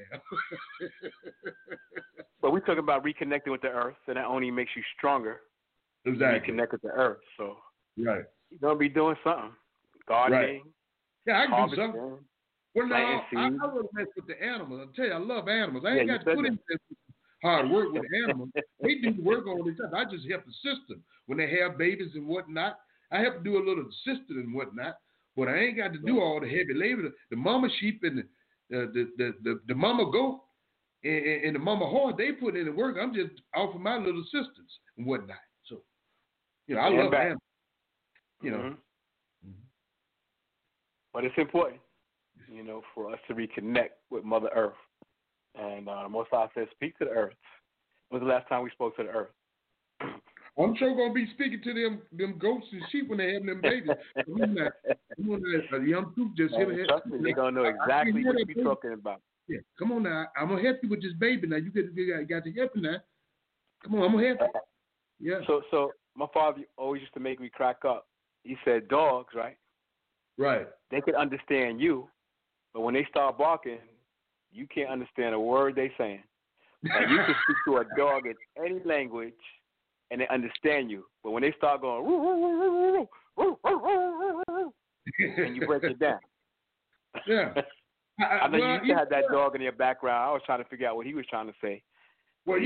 S3: But we're talking about reconnecting with the earth, and that only makes you stronger.
S2: Exactly.
S3: Reconnect with the earth. So
S2: you're
S3: gonna be doing something. Gardening.
S2: Right. Yeah, I can do something. Well, no, I want to mess with the animals. I tell you, I love animals. I ain't got to put in hard work with animals. They do work on themselves. I just help assist them when they have babies and whatnot. I help do a little assisting and whatnot, but I ain't got to do all the heavy labor. The mama sheep and the mama goat and the mama horse, they put in the work. I'm just offering my little assistance and whatnot. So, I love animals.
S3: But it's important, for us to reconnect with Mother Earth. And Most High says, speak to the earth. When was the last time we spoke to the earth?
S2: I'm sure going to be speaking to them goats and sheep when they have them babies. Young Suf just
S3: trust me, they're going to know exactly what you're talking about.
S2: Yeah, come on now. I'm going to help you with this baby now. You got to help me now. Come on, I'm going to help you. Yeah.
S3: So my father always used to make me crack up. He said dogs, right?
S2: Right.
S3: They can understand you, but when they start barking, you can't understand a word they saying. Like you can speak to a dog in any language, and they understand you. But when they start going, woo, woo, woo, woo, woo, woo, woo, woo, and you break it down.
S2: Yeah.
S3: I know you used to have that dog in your background. I was trying to figure out what he was trying to say.
S2: Well,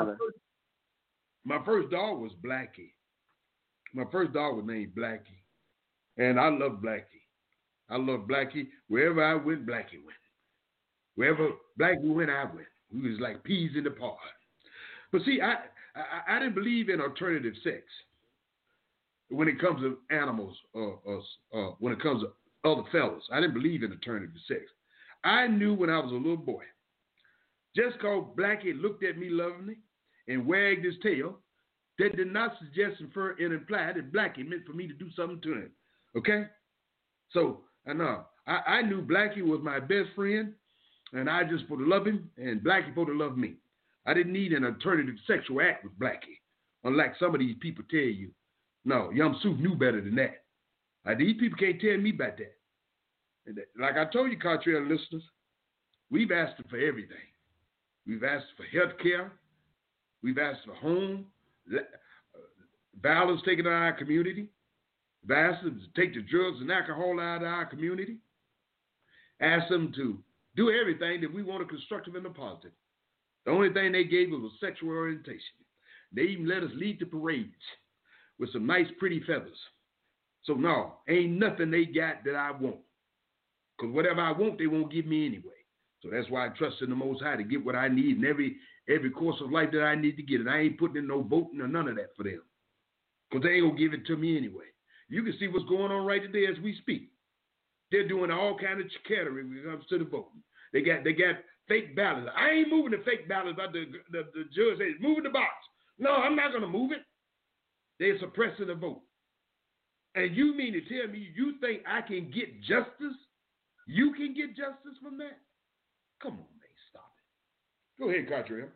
S2: my first dog was Blackie. My first dog was named Blackie. And I love Blackie. I love Blackie. Wherever I went, Blackie went. Wherever Blackie went, I went. We was like peas in the pod. But see, I didn't believe in alternative sex when it comes to animals or when it comes to other fellas. I didn't believe in alternative sex. I knew when I was a little boy, just because Blackie looked at me lovingly and wagged his tail, that did not suggest, infer, and imply that Blackie meant for me to do something to him. Okay? So, I knew Blackie was my best friend, and I just supposed to love him, and Blackie supposed to love me. I didn't need an alternative sexual act with Blackie, unlike some of these people tell you. No, Yum Suf knew better than that. These people can't tell me about that. And like I told you, Cartrell listeners, we've asked for everything. We've asked for health care. We've asked for home, violence taken out of our community. We've asked them to take the drugs and alcohol out of our community. Asked them to do everything that we want, a constructive and a positive. The only thing they gave us was sexual orientation. They even let us lead the parades with some nice, pretty feathers. So, no, ain't nothing they got that I want. Because whatever I want, they won't give me anyway. So that's why I trust in the Most High to get what I need in every course of life that I need to get. And I ain't putting in no voting or none of that for them. Because they ain't going to give it to me anyway. You can see what's going on right today as we speak. They're doing all kind of chicanery when it comes to the voting. They got fake ballots. I ain't moving the fake ballots, but the judge says, move the box. No, I'm not going to move it. They're suppressing the vote. And you mean to tell me you think I can get justice? You can get justice from that? Come on, man, stop it. Go ahead, Cartrell.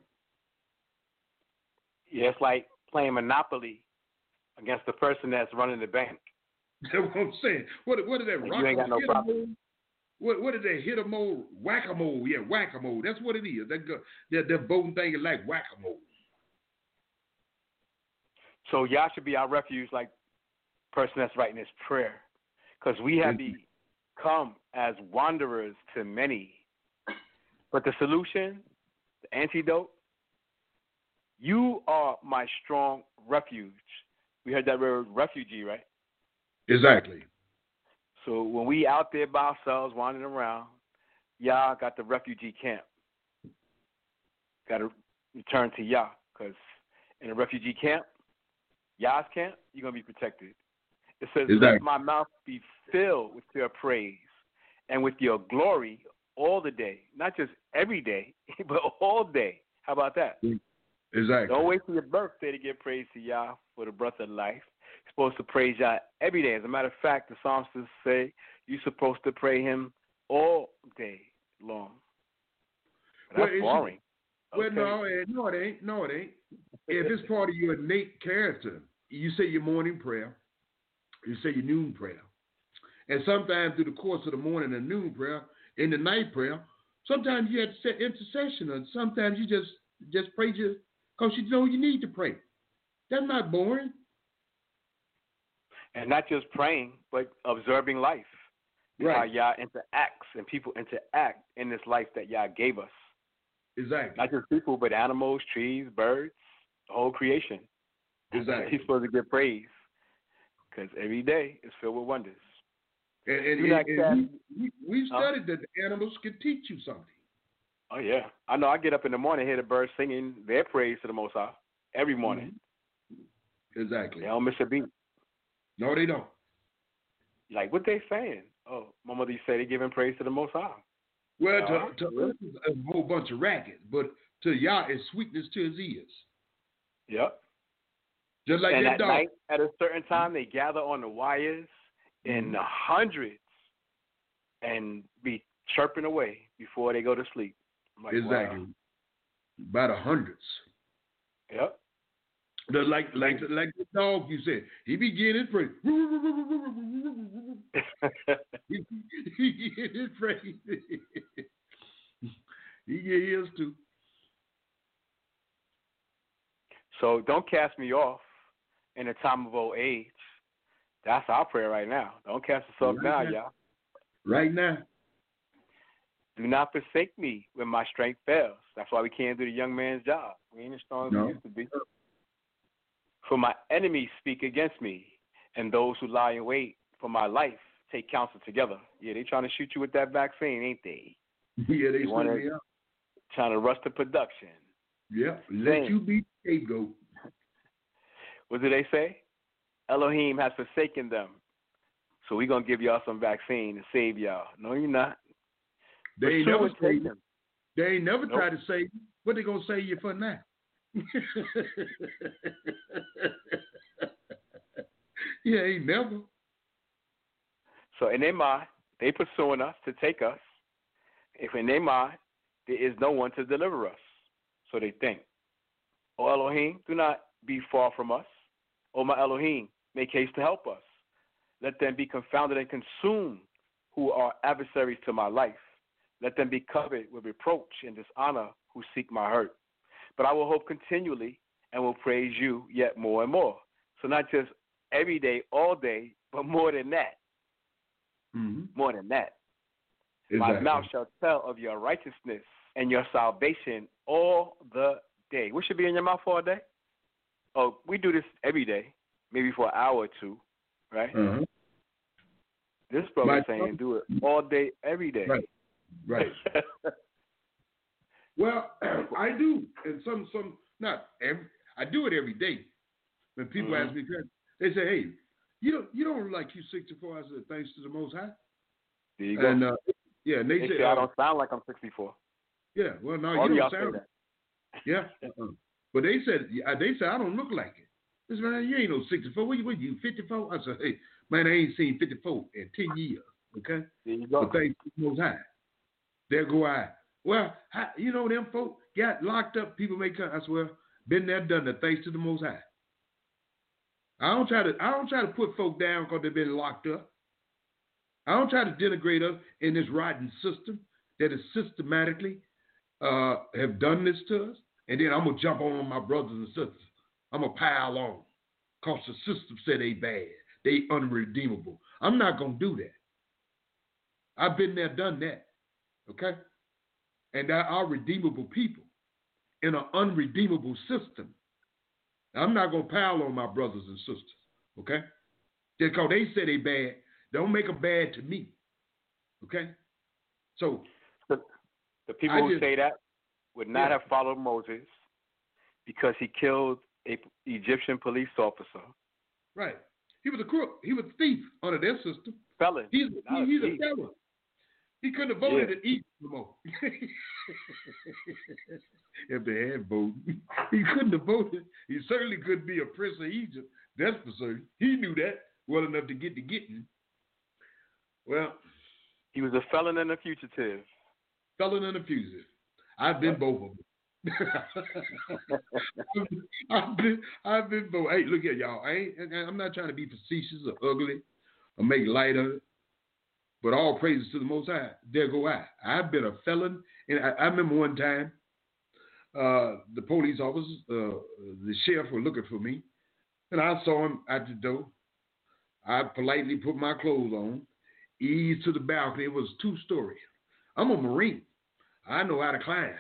S3: Yeah, it's like playing Monopoly against the person that's running the bank.
S2: That's what I'm saying. What is that?
S3: You ain't got no problem.
S2: What is that? Hit-a-mole? Whack-a-mole. Yeah, whack-a-mole. That's what it is. That voting thing is like whack-a-mole.
S3: So y'all should be our refuge, like the person that's writing this prayer. Because we have become as wanderers to many. But the solution, the antidote, you are my strong refuge. We heard that word refugee, right?
S2: Exactly.
S3: So when we out there by ourselves wandering around, y'all got the refugee camp. Got to return to Yah, because in a refugee camp, Yah's camp, you're going to be protected. It says,
S2: exactly.
S3: Let my mouth be filled with your praise and with your glory all the day. Not just every day, but all day. How about that?
S2: Exactly.
S3: Don't wait for your birthday to give praise to Yah for the breath of life. You're supposed to praise Yah every day. As a matter of fact, the Psalms say you're supposed to praise him all day long. But that's boring.
S2: Well,
S3: okay.
S2: no, it ain't. No, it ain't. If it's part of your innate character, you say your morning prayer, you say your noon prayer. And sometimes through the course of the morning and noon prayer, in the night prayer, sometimes you have to set intercession, and sometimes you just pray because you know you need to pray. That's not boring.
S3: And not just praying, but observing life.
S2: Right.
S3: How Yah interacts and people interact in this life that Yah gave us.
S2: Exactly.
S3: Not just people, but animals, trees, birds, the whole creation.
S2: Exactly.
S3: He's supposed to get praise because every day is filled with wonders.
S2: And we studied that the animals can teach you something.
S3: Oh, yeah. I know I get up in the morning, hear the birds singing their praise to the Most High every morning.
S2: Mm-hmm. Exactly.
S3: They don't miss a beat.
S2: No, they don't.
S3: Like, what they saying? Oh, my mother used to say they giving praise to the Most High.
S2: Well, to us, it's a whole bunch of racket, but to Yah, it's sweetness to his ears.
S3: Yep.
S2: Just like
S3: and
S2: that
S3: at
S2: dog.
S3: night, at a certain time, they gather on the wires in the hundreds and be chirping away before they go to sleep. I'm like,
S2: exactly.
S3: Wow.
S2: By the hundreds.
S3: Yep.
S2: The dog you said. He be getting his praise. He get his praise. He get his too.
S3: So don't cast me off in a time of old age. That's our prayer right now. Don't cast us off now, y'all.
S2: Right now.
S3: Do not forsake me when my strength fails. That's why we can't do the young man's job. We ain't as strong as we used to be. For my enemies speak against me, and those who lie in wait for my life take counsel together. Yeah, they trying to shoot you with that vaccine, ain't they?
S2: Yeah, they me up.
S3: Trying to rush the production.
S2: Yeah, let you be scapegoat.
S3: What do they say? Elohim has forsaken them. So we're going to give y'all some vaccine to save y'all. No, you're not.
S2: They ain't never saved you. They ain't never tried to save you. What they going to save you for now? Yeah, ain't never.
S3: So in their mind, they pursuing us to take us. If in their mind, there is no one to deliver us. So they think. O Elohim, do not be far from us. O my Elohim, make haste to help us. Let them be confounded and consumed who are adversaries to my life. Let them be covered with reproach and dishonor who seek my hurt. But I will hope continually and will praise you yet more and more. So not just every day, all day, but more than that.
S2: Mm-hmm.
S3: More than that.
S2: Exactly.
S3: My mouth shall tell of your righteousness and your salvation all the day. What should be in your mouth all day? Oh, we do this every day, maybe for an hour or two, right?
S2: Uh-huh.
S3: This brother is saying do it all day, every day.
S2: Right. Well, I do, and some not every. I do it every day. When people ask me, they say, "Hey, you don't look like you 64." I said, "Thanks to the Most High."
S3: There you go.
S2: And and they say
S3: I don't sound like I'm 64.
S2: Yeah, well, no,
S3: All
S2: you
S3: y'all
S2: don't sound.
S3: say that.
S2: Yeah, but they said I don't look like it. This man, you ain't no 64. What you 54? I said, hey, man, I ain't seen 54 in 10 years. Okay,
S3: there you go.
S2: But thanks to the Most High. There go I. Well, them folk got locked up. People may come. I swear, been there, done that. Thanks to the Most High. I don't try to put folk down because they've been locked up. I don't try to denigrate us in this rotten system that is systematically have done this to us. And then I'm gonna jump on my brothers and sisters. I'm gonna pile on because the system said they bad, they unredeemable. I'm not gonna do that. I've been there, done that. Okay? And there are redeemable people in an unredeemable system. I'm not going to pile on my brothers and sisters. Okay? Just because they say they bad, don't make them bad to me. Okay? So
S3: the people who say that would not have followed Moses because he killed an Egyptian police officer.
S2: Right. He was a crook. He was a thief under their system.
S3: Felon.
S2: He's a felon. He couldn't have voted in Egypt no more. If they had voted, he couldn't have voted. He certainly couldn't be a prince of Egypt. That's for certain. He knew that well enough to get to getting. Well,
S3: he was a felon and a fugitive.
S2: Felon and a fugitive. I've been both of them. I've been both. Hey, look at y'all. I'm not trying to be facetious or ugly or make light of it. But all praises to the Most High. There go I. I've been a felon. And I remember one time, the police officers, the sheriff were looking for me. And I saw him at the door. I politely put my clothes on, eased to the balcony. It was 2-story. I'm a Marine. I know how to climb.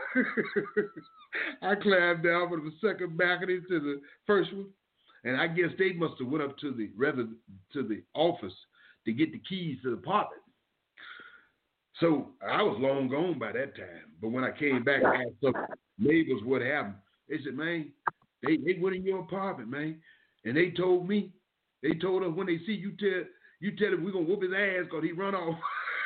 S2: I climbed down from the second balcony to the first one. And I guess they must have went up to the office to get the keys to the apartment. So I was long gone by that time. But when I came back, I asked some neighbors what happened. They said, man, they went in your apartment, man. And they told us when they see you tell him we're going to whoop his ass because he run off.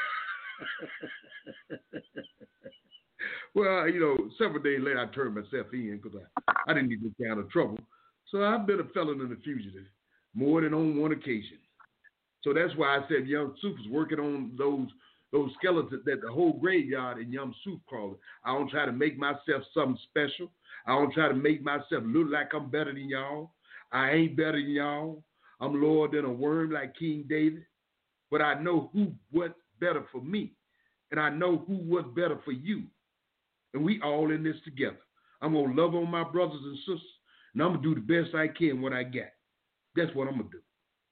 S2: Well, several days later, I turned myself in because I didn't need this kind of trouble. So I've been a felon and a fugitive more than on one occasion. So that's why I said Young Super's working on those those skeletons that the whole graveyard in Yom Soup crawling. I don't try to make myself something special. I don't try to make myself look like I'm better than y'all. I ain't better than y'all. I'm lower than a worm like King David. But I know what's better for me. And I know what's better for you. And we all in this together. I'm going to love on my brothers and sisters. And I'm going to do the best I can what I got. That's what I'm going to do.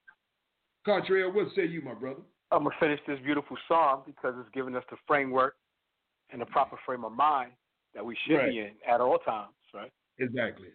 S2: Cartrell, what say you, my brother?
S3: I'm going to finish this beautiful song because it's giving us the framework and the proper frame of mind that we should be in at all times, right?
S2: Exactly.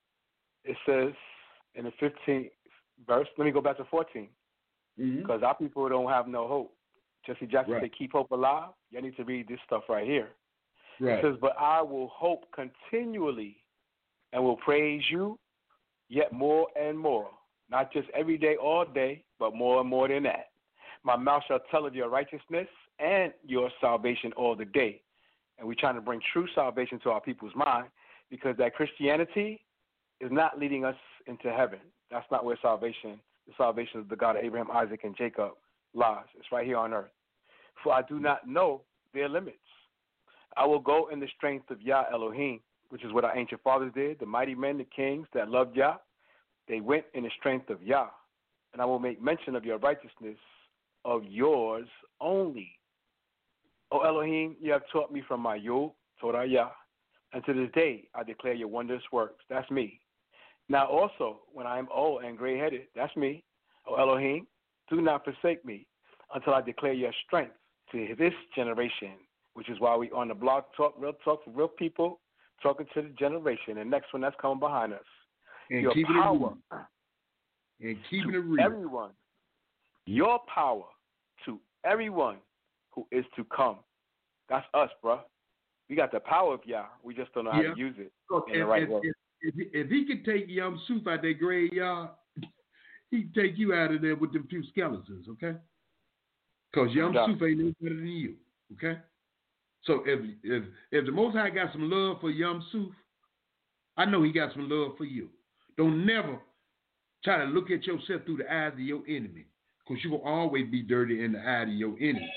S3: It says in the 15th verse, let me go back to 14, because our people don't have no hope. Jesse Jackson said, keep hope alive. You need to read this stuff right here. It says, but I will hope continually and will praise you yet more and more, not just every day, all day, but more and more than that. My mouth shall tell of your righteousness and your salvation all the day. And we're trying to bring true salvation to our people's mind, because that Christianity is not leading us into heaven. That's not where the salvation of the God of Abraham, Isaac, and Jacob lies. It's right here on earth. For I do not know their limits. I will go in the strength of Yah Elohim, which is what our ancient fathers did. The mighty men, the kings that loved Yah, they went in the strength of Yah. And I will make mention of your righteousness, of yours only. O Elohim, you have taught me from my Yod, Torah Yah, and to this day I declare your wondrous works. That's me. Now also, when I am old and gray-headed, that's me. O Elohim, do not forsake me until I declare your strength to this generation, which is why we on the blog talk for real people, talking to the generation, and next one that's coming behind us.
S2: And
S3: your power.
S2: And keeping it real.
S3: Everyone. Your power to everyone who is to come. That's us, bro. We got the power of Yah. We just don't know how to use it in the right way.
S2: If he could take Yom Soup out that graveyard, he'd take you out of there with them few skeletons, okay? Because Yom Soup ain't no better than you, okay? So if the Most High got some love for Yom Soup, I know he got some love for you. Don't never try to look at yourself through the eyes of your enemy, because you're going to always be dirty in the eye of your enemy.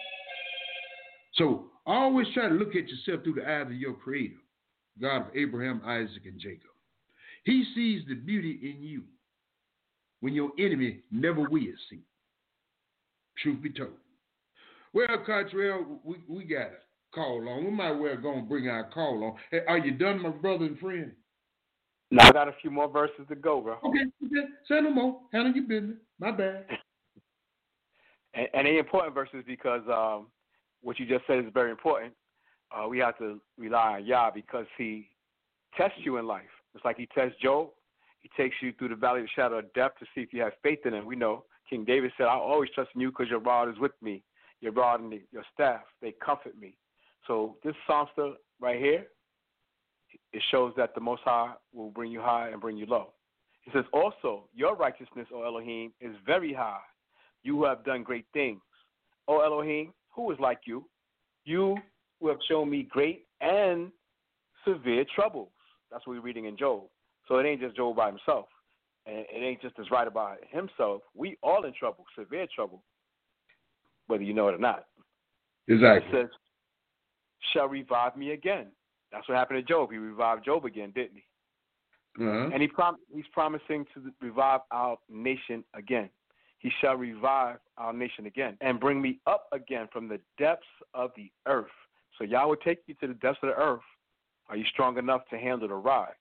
S2: So always try to look at yourself through the eyes of your Creator, God of Abraham, Isaac, and Jacob. He sees the beauty in you when your enemy never will see. Truth be told. Well, Cartrell, we got a call on. We might well go and bring our call on. Hey, are you done, my brother and friend?
S3: No, I got a few more verses to go, bro.
S2: Okay. Say no more. Handle your business. My bad.
S3: and the important verses, because what you just said is very important. We have to rely on Yah, because he tests you in life. It's like he tests Job. He takes you through the valley of the shadow of death to see if you have faith in him. We know King David said, I always trust in you because your rod is with me. Your rod and your staff, they comfort me. So this psalmster right here, it shows that the Most High will bring you high and bring you low. He says, also, your righteousness, O Elohim, is very high. You who have done great things. O Elohim, who is like you? You who have shown me great and severe troubles. That's what we're reading in Job. So it ain't just Job by himself. And it ain't just this writer by himself. We all in trouble, severe trouble, whether you know it or not.
S2: Exactly.
S3: It says, shall revive me again. That's what happened to Job. He revived Job again, didn't he?
S2: Uh-huh.
S3: And he's promising to revive our nation again. He shall revive our nation again and bring me up again from the depths of the earth. So Yah will take you to the depths of the earth. Are you strong enough to handle the ride?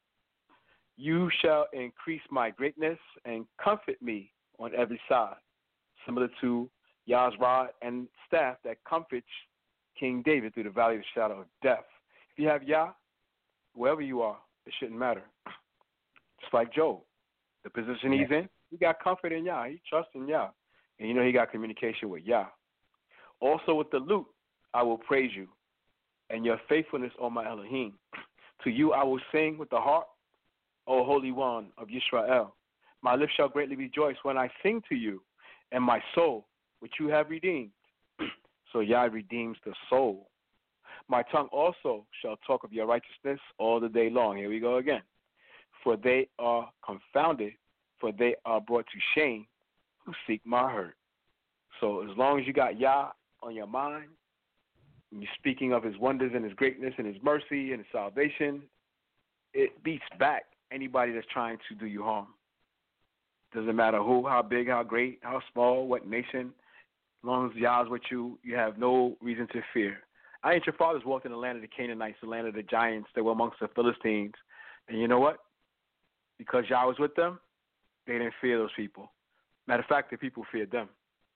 S3: You shall increase my greatness and comfort me on every side, similar to Yah's rod and staff that comforts King David through the valley of the shadow of death. If you have Yah, wherever you are, it shouldn't matter. Just like Job, the position he's in, he got comfort in Yah. He trusts in Yah. And you know he got communication with Yah. Also with the lute, I will praise you and your faithfulness, O my Elohim. To you I will sing with the harp, O Holy One of Yisrael. My lips shall greatly rejoice when I sing to you, and my soul, which you have redeemed. So Yah redeems the soul. My tongue also shall talk of your righteousness all the day long. Here we go again. For they are confounded, for they are brought to shame who seek my hurt. So as long as you got Yah on your mind, when you're speaking of his wonders and his greatness and his mercy and his salvation, it beats back anybody that's trying to do you harm. Doesn't matter who, how big, how great, how small, what nation. As long as Yah's with you, you have no reason to fear. Our ancient fathers walked in the land of the Canaanites, the land of the giants that were amongst the Philistines. And you know what? Because Yah was with them, they didn't fear those people. Matter of fact, the people feared them.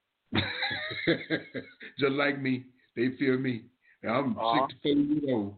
S2: Just like me, they fear me. Now, I'm 64 years old.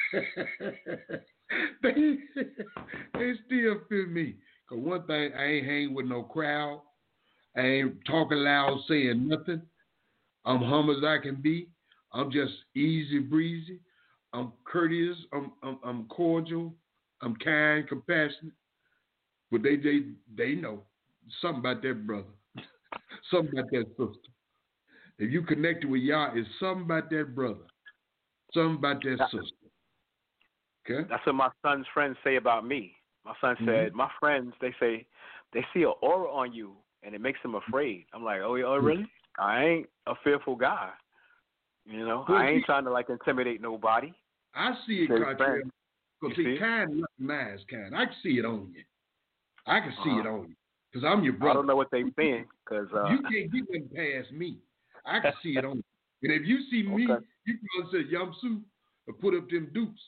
S2: they still fear me. Because one thing, I ain't hanging with no crowd. I ain't talking loud, saying nothing. I'm humble as I can be. I'm just easy breezy. I'm courteous. I'm cordial. I'm kind, compassionate. But they know something about that brother. Something about that sister. If you connected with Yah, it's something about that brother. Something about that sister. Okay?
S3: That's what my son's friends say about me. My son said, my friends, they say, they see an aura on you, and it makes them afraid. I'm like, oh, really? I ain't a fearful guy. You know, I ain't trying to, like, intimidate nobody.
S2: I see it, contrary. Because, see, kind, nice, kind. I can see it on you. I can see it on you. Because I'm your brother.
S3: I don't know what they saying. Cause,
S2: you can't get nothing past me. I can see it on you. And if you see me, you can say, Yamsu, or put up them dukes.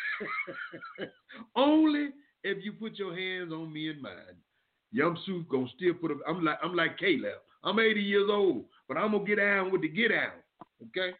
S2: Only if you put your hands on me and mine. Yamsu gonna still put up. I'm like Caleb. I'm 80 years old, but I'm gonna get down with the get down. Okay.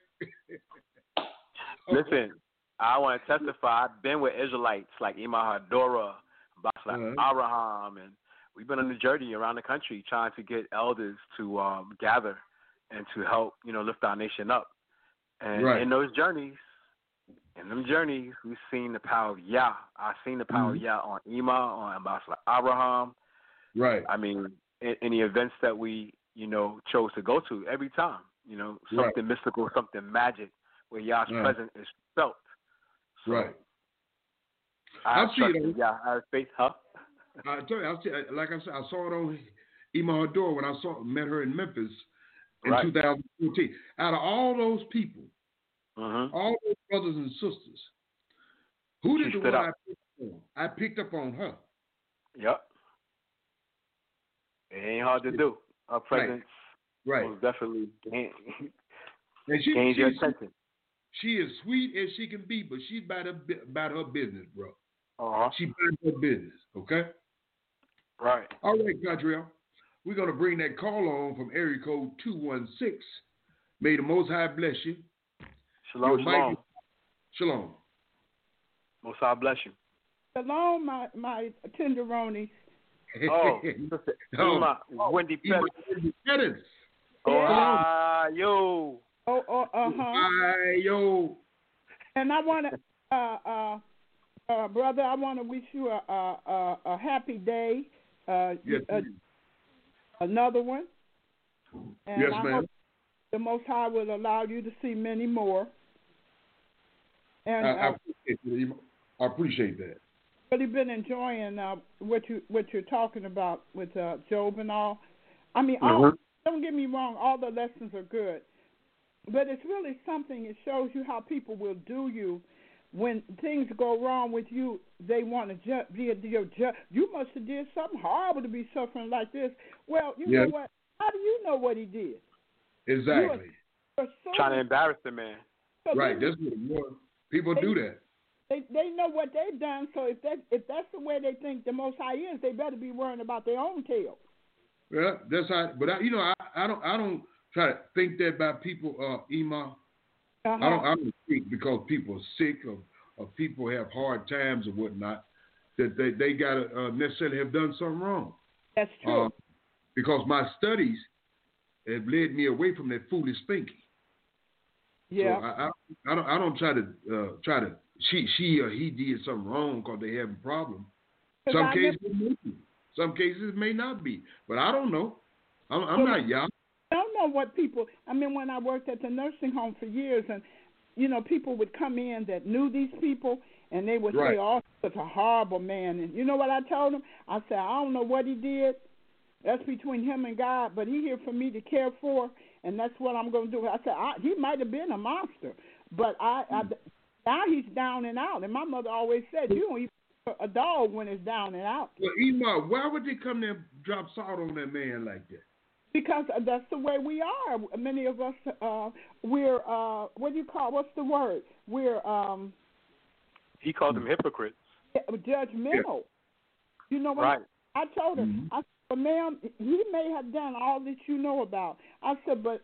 S3: Listen, I want to testify. I've been with Israelites like Imam Hadora, Basla Abraham, and we've been on the journey around the country trying to get elders to gather and to help, lift our nation up. And in those journeys, we've seen the power of Yah. I've seen the power of Yah on Ima, on Ambassador Abraham.
S2: Right.
S3: I mean, in the events that we, chose to go to every time, something mystical, something magic, where Yah's presence is felt. So I trust Yah. I have faith, huh?
S2: I tell you, like I said, I saw it on Ima Hador when I met her in Memphis in 2014. Out of all those people, all those brothers and sisters, who did the one I picked up on? I picked up on her.
S3: Yep. It ain't hard to do. Her presence most definitely gains your attention.
S2: She is sweet as she can be, but she's about her business, bro. She's about her business, okay?
S3: Right.
S2: All right, Cadriel. We're going to bring that call on from area code 216. May the Most High bless you.
S3: Shalom, shalom.
S2: Shalom.
S3: Most High bless you.
S4: Shalom, my tenderoni.
S3: Wendy
S2: Pettis.
S3: Yo.
S2: Yo.
S4: And I want to, brother, I want to wish you a happy day.
S2: Yes,
S4: another one. And
S2: yes,
S4: I
S2: ma'am.
S4: hope the Most High will allow you to see many more. And
S2: I appreciate that.
S4: Really been enjoying what you're talking about with Job and all. I mean, don't get me wrong, all the lessons are good, but it's really something. It shows you how people will do you when things go wrong with you. They want to be your judge. You must have did something horrible to be suffering like this. Well, you know what? How do you know what he did?
S2: Exactly.
S3: Trying to embarrass the man.
S4: So
S2: right. That's what it was. People do that.
S4: They know what they've done, so if that's the way they think the Most High is, they better be worrying about their own tail.
S2: Yeah, that's how. But I don't try to think that about people, Ima. I don't think because people are sick or people have hard times or whatnot that they gotta necessarily have done something wrong.
S4: That's true.
S2: Because my studies have led me away from that foolish thinking.
S4: Yeah.
S2: So I don't try to. She or he did something wrong because they have a problem. Some cases it may not be, but I don't know. I'm not young.
S4: I don't know what people. I mean, when I worked at the nursing home for years, and people would come in that knew these people, and they would say, "Oh, such a horrible man." And you know what I told them? I said, "I don't know what he did. That's between him and God, but he here for me to care for, and that's what I'm going to do. I said, he might have been a monster, but now he's down and out. And my mother always said, you don't even put a dog when it's down and out.
S2: Well, Ema, why would they come there and drop salt on that man like that?
S4: Because that's the way we are. Many of us, we're, what do you call, what's the word? We're,
S3: he called them hypocrites.
S4: Judgmental. Yeah. You know what?
S3: Right.
S4: I told her, I said, well, ma'am, he may have done all that you know about. I said, but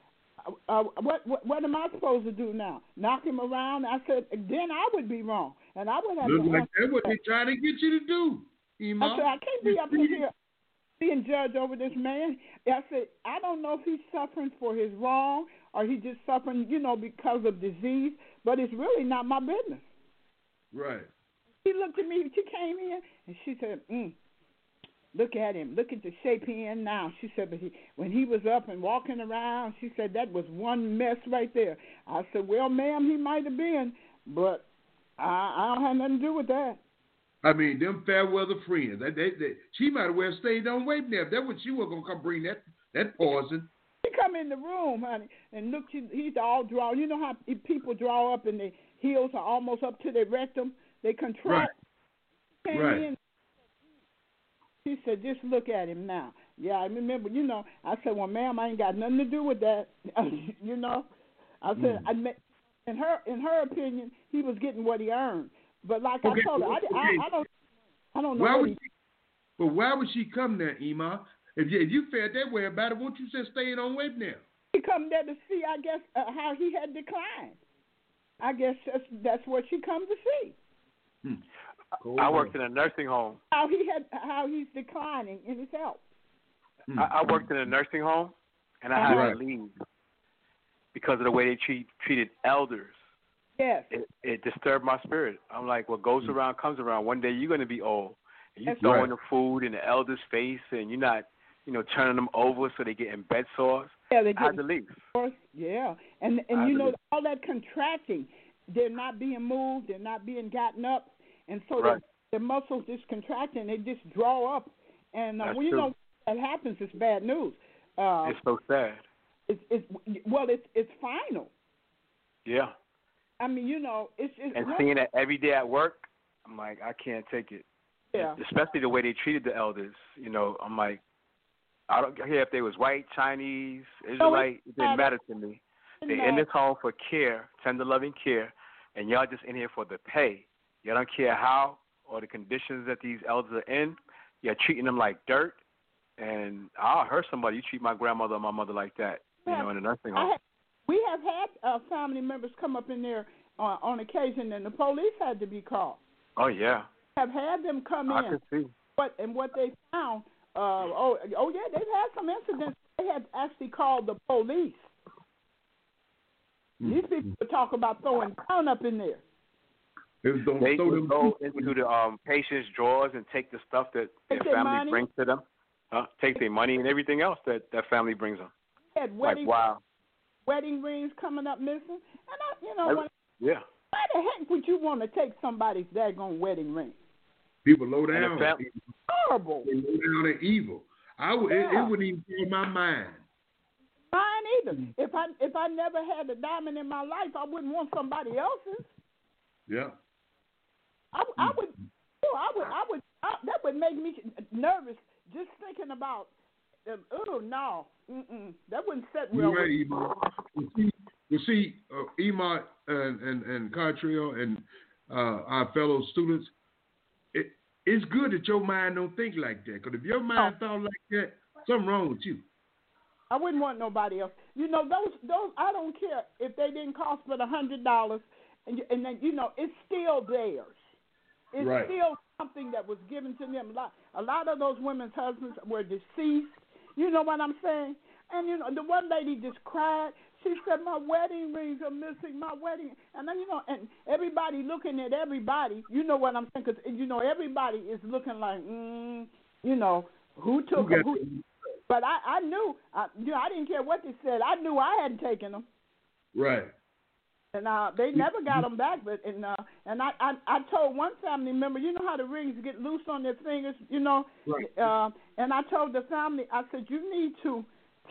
S4: what am I supposed to do now? Knock him around? I said, then I would be wrong. And I would have to.
S2: Like that's what they trying to get you to do, Ema.
S4: I said, I can't be up here being judged over this man. I said, I don't know if he's suffering for his wrong or he's just suffering, because of disease, but it's really not my business.
S2: Right.
S4: She looked at me, she came in, and she said, look at him. Look at the shape he in now. She said, but when he was up and walking around, she said, that was one mess right there. I said, well, ma'am, he might have been, but I don't have nothing to do with that.
S2: I mean, them fair weather friends. She might have well stayed on waiting there. That was she was gonna come bring that poison.
S4: He come in the room, honey, and look. He's all drawn. You know how people draw up and their heels are almost up to their rectum. They contract.
S2: Right.
S4: Came in. She said, just look at him now. Yeah, I remember. I said, well, ma'am, I ain't got nothing to do with that. I said, in her opinion, he was getting what he earned. But like I told her, I don't know.
S2: But why would she come there, Ema? If you felt that way about it, won't you just stay on wait now?
S4: She come there to see, I guess, how he had declined. I guess that's what she come to see.
S3: I worked in a nursing home.
S4: How he's declining in his health.
S3: I worked in a nursing home, and I had to leave because of the way they treated elders.
S4: Yes.
S3: It disturbed my spirit. I'm like, what goes around comes around. One day you're going to be old. And you're throwing the food in the elder's face, and you're not, turning them over so they get in bed sores.
S4: Yeah, they
S3: I had to leave.
S4: Yeah. And all that contracting, they're not being moved, they're not being gotten up. And so the muscles just contract and they just draw up. And when that happens, it's bad news.
S3: It's so sad.
S4: It's final.
S3: Yeah.
S4: I mean, it's
S3: and seeing that every day at work, I'm like, I can't take it.
S4: Yeah.
S3: Especially the way they treated the elders. I'm like, I don't care if they was white, Chinese, Israelite. It didn't matter to me. They're in this home for care, tender, loving care, and y'all just in here for the pay. Y'all don't care how or the conditions that these elders are in. You're treating them like dirt. And I heard somebody, you treat my grandmother or my mother like that, in a nursing home.
S4: We have had family members come up in there on occasion, and the police had to be called.
S3: Oh, yeah.
S4: Have had them come in.
S3: I can see.
S4: What they found, yeah, they've had some incidents. They had actually called the police. These people talk about throwing down up in there.
S3: They go into the patient's drawers and take the stuff that their family brings to them. Take their money and everything else that family brings them. Wow.
S4: Wedding rings coming up missing. And why the heck would you want to take somebody's daggone wedding ring?
S2: People low down.
S4: Horrible.
S2: They low down and evil. It wouldn't even be in my mind.
S4: Mine either. If I never had a diamond in my life, I wouldn't want somebody else's.
S2: Yeah.
S4: I would. That would make me nervous just thinking about. Oh no, that wouldn't set well.
S2: Right, Ema. You see, Ema and Cartrell and our fellow students, it's good that your mind don't think like that. Because if your mind thought like that, something wrong with you.
S4: I wouldn't want nobody else. Those I don't care if they didn't cost but $100, and then it's still theirs. It's still something that was given to them. A lot of those women's husbands were deceased. You know what I'm saying? And the one lady just cried. She said, "My wedding rings are missing. My wedding." And then and everybody looking at everybody. You know what I'm saying? Because everybody is looking like, who took them? Who? But I knew. I didn't care what they said. I knew I hadn't taken them.
S2: Right.
S4: And they never got them back. But I told one family member, how the rings get loose on their fingers,
S2: Right.
S4: And I told the family, I said, you need to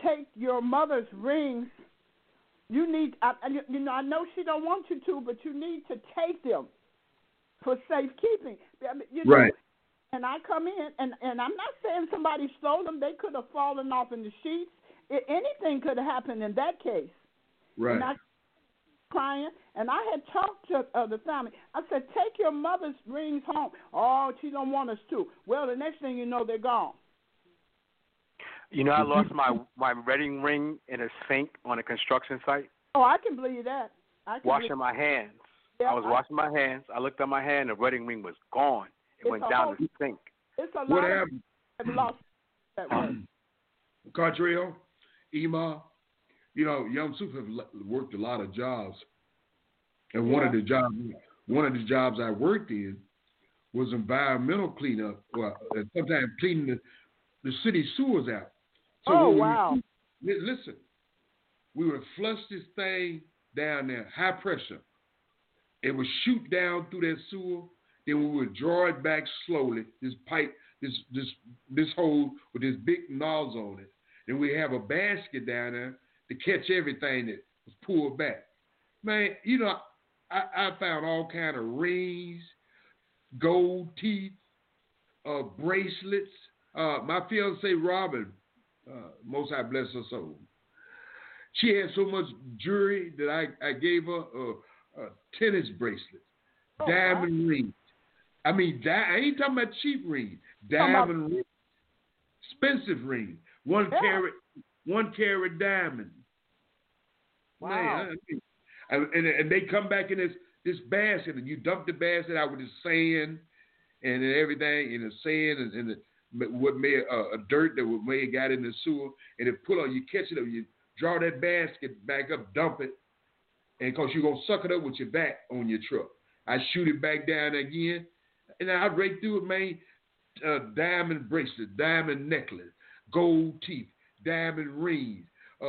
S4: take your mother's rings. You need, I know she don't want you to, but you need to take them for safekeeping.
S2: Right.
S4: And I come in, and I'm not saying somebody stole them. They could have fallen off in the sheets. Anything could have happened in that case.
S2: Right.
S4: And I crying, and I had talked to the family. I said, take your mother's rings home. Oh, she don't want us to. Well, the next thing you know, they're gone.
S3: You know, I lost my wedding ring in a sink on a construction site.
S4: Oh, I can believe that.
S3: Washing my hands.
S4: Yeah,
S3: I was washing my hands. I looked at my hand. The wedding ring was gone. It went down the sink.
S4: It's a lot.
S2: What happened?
S4: I've lost that way.
S2: Cartrell, Ema, you know, Young Super have worked a lot of jobs, and one of the jobs I worked in was environmental cleanup. Well, sometimes cleaning the city sewers out. So
S4: wow!
S2: Listen, we would flush this thing down there, high pressure. It would shoot down through that sewer. Then we would draw it back slowly. This pipe, this hole with this big nozzle on it. Then we have a basket down there to catch everything that was pulled back. Man, you know, I found all kind of rings, gold teeth, bracelets. My fiancée Robin, most High bless her soul. She had so much jewelry that I gave her tennis bracelets, diamond rings. I mean, I ain't talking about cheap rings. Diamond rings, expensive rings, 1 carat diamond.
S4: Wow.
S2: Man, and they come back in this basket, and you dump the basket out with the sand and everything, and the sand and what made a dirt that may have got in the sewer, and it pull on. You catch it up, you draw that basket back up, dump it, and because you're gonna suck it up with your back on your truck. I shoot it back down again, and I rake through it, man. Diamond bracelet, diamond necklace, gold teeth, diamond rings,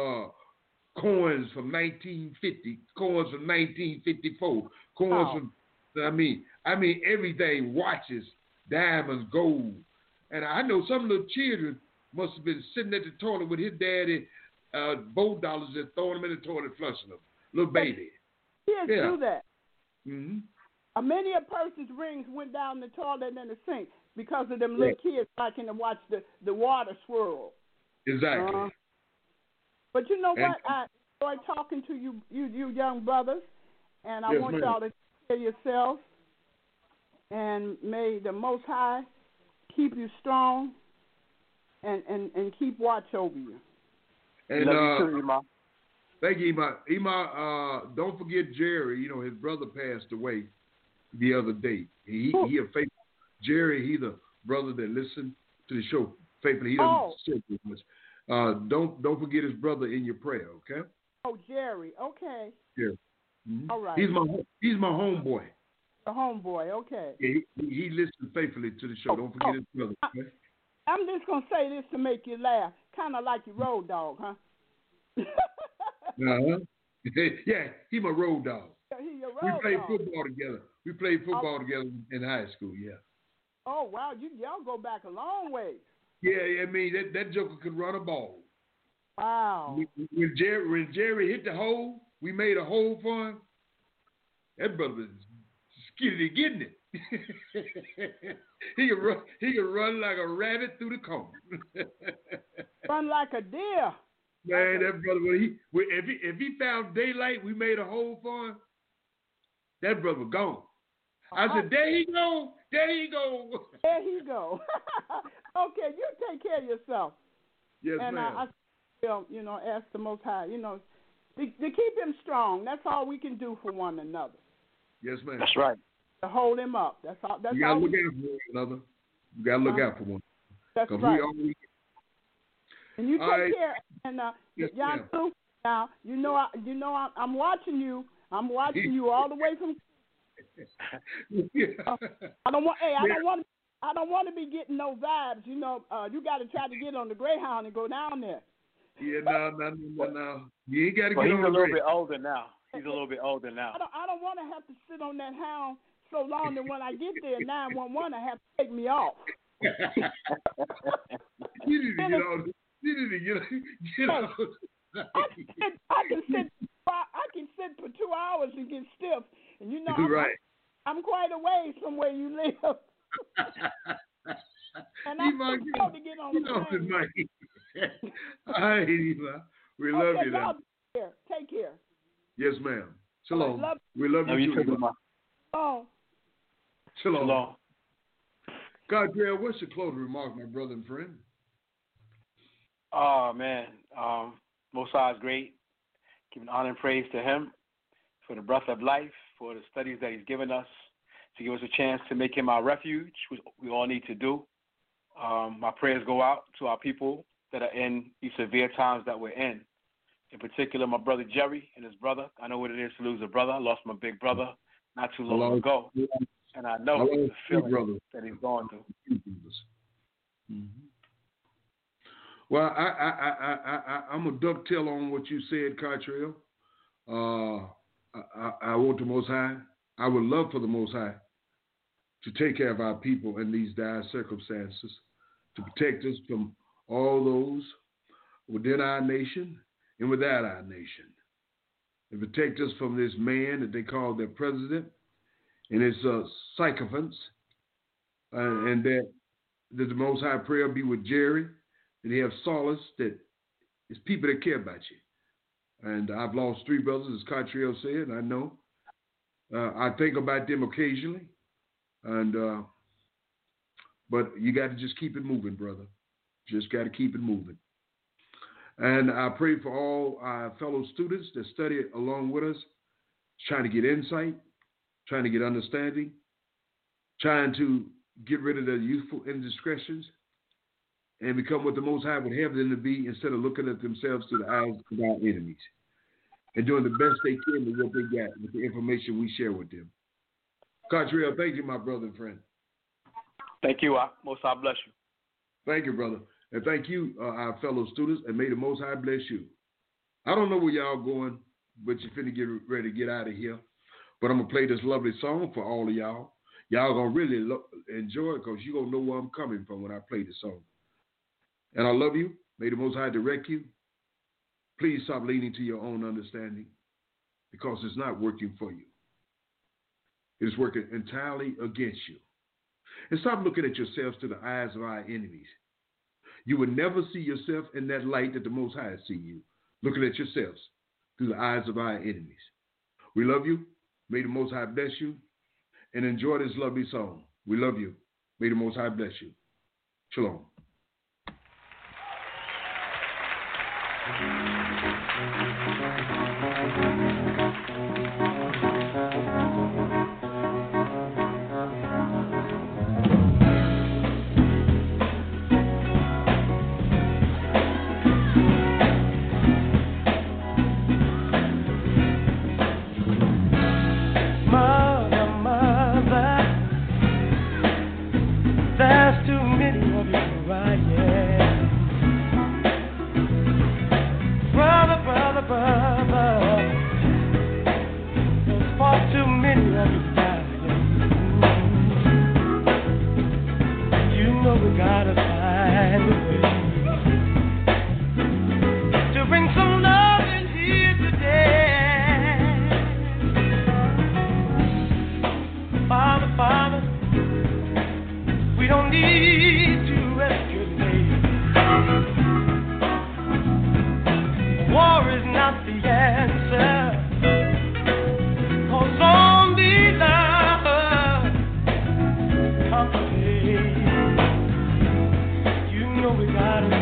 S2: coins from 1950, coins from 1954, coins from I mean everything, watches, diamonds, gold. And I know some little children must have been sitting at the toilet with his daddy, both dollars, and throwing them in the toilet, flushing them. Little baby.
S4: Kids do that.
S2: Mm-hmm.
S4: Many a person's rings went down the toilet and in the sink because of them little kids liking to watch the water swirl.
S2: Exactly.
S4: But you know what? I enjoy talking to you young brothers, and I want y'all to take care of yourselves, and may the Most High keep you strong and keep watch over you.
S2: And
S3: love you too, Ema.
S2: Thank you, Ema. Ema, don't forget Jerry. You know, his brother passed away the other day. He a faithful. Jerry, he the brother that listened to the show faithfully. He doesn't say too much. Don't forget his brother in your prayer, okay?
S4: Oh, Jerry, okay.
S2: Yeah. Mm-hmm.
S4: All right.
S2: He's my homeboy.
S4: The homeboy, okay.
S2: Yeah, he listened faithfully to the show. Don't forget his brother. Okay?
S4: I'm just gonna say this to make you laugh, kind of like your road dog, huh?
S2: Yeah, he my road dog.
S4: He your road
S2: we played
S4: dog.
S2: football together. We played football together in high school. Yeah.
S4: Oh wow, y'all go back a long way.
S2: Yeah, I mean that joker could run a ball.
S4: Wow.
S2: When Jerry hit the hole, we made a hole for him. That brother was skitty getting it. He could run like a rabbit through the cone.
S4: Run like a deer.
S2: Man, that brother, if he found daylight, we made a hole for him. That brother gone. I said, there he go. There he go.
S4: There he go. Okay, you take care of yourself.
S2: Yes,
S4: and
S2: ma'am.
S4: I still, ask the Most High, to keep him strong. That's all we can do for one another.
S2: Yes, ma'am.
S3: That's right.
S4: To hold him up. That's all. That's
S2: you gotta
S4: all.
S2: Look out for one another. You gotta look out for one.
S4: That's right. And you
S2: all
S4: take care. And
S2: yes,
S4: Yansu, now I'm watching you. I'm watching you all the way from. I don't want to be getting no vibes. You got to try to get on the Greyhound and go down there.
S2: Yeah, no. You ain't got to get on the Greyhound.
S3: He's a little bit older now.
S4: I don't want to have to sit on that hound so long that when I get there, 911, I have to take me off.
S2: You need to get on. You need to get out.
S4: I can sit for 2 hours and get stiff, and you know I'm quite a ways from where you live. And I'm supposed to get on the plane.
S2: All right, Eva. We love you.
S4: Y'all take care.
S2: Yes, ma'am. Shalom. We love you too.
S4: Oh.
S2: Shalom. Godriel, what's your closing remark, my brother and friend?
S3: Oh, man. Most High is great. Giving honor and praise to him for the breath of life, for the studies that he's given us, to give us a chance to make him our refuge, which we all need to do. My prayers go out to our people that are in these severe times that we're in. In particular, my brother Jerry and his brother. I know what it is to lose a brother. I lost my big brother not too long ago. And I know the feeling that he's going through.
S2: Mm-hmm. Well, I'm a ducktail on what you said, Cartrell. I want the Most High. I would love for the Most High to take care of our people in these dire circumstances, to protect us from all those within our nation and without our nation, and protect us from this man that they call their president and his sycophants, and that the Most High prayer be with Jerry, that he have solace, that it's people that care about you. And I've lost 3 brothers, as Cartrell said, and I know. I think about them occasionally, and but you got to just keep it moving, brother. Just got to keep it moving. And I pray for all our fellow students that study along with us, trying to get insight, trying to get understanding, trying to get rid of their youthful indiscretions, and become what the Most High would have them to be, instead of looking at themselves through the eyes of our enemies, and doing the best they can with what they got, with the information we share with them. Cartrell, thank you, my brother and friend.
S3: Thank you. Most High bless you.
S2: Thank you, brother. And thank you, our fellow students, and may the Most High bless you. I don't know where y'all going, but you're finna get ready to get out of here. But I'm going to play this lovely song for all of y'all. Y'all going to really enjoy it, because you're going to know where I'm coming from when I play this song. And I love you. May the Most High direct you. Please stop leaning to your own understanding, because it's not working for you. It is working entirely against you. And stop looking at yourselves through the eyes of our enemies. You will never see yourself in that light that the Most High see you, looking at yourselves through the eyes of our enemies. We love you. May the Most High bless you. And enjoy this lovely song. We love you. May the Most High bless you. Shalom.
S5: We gotta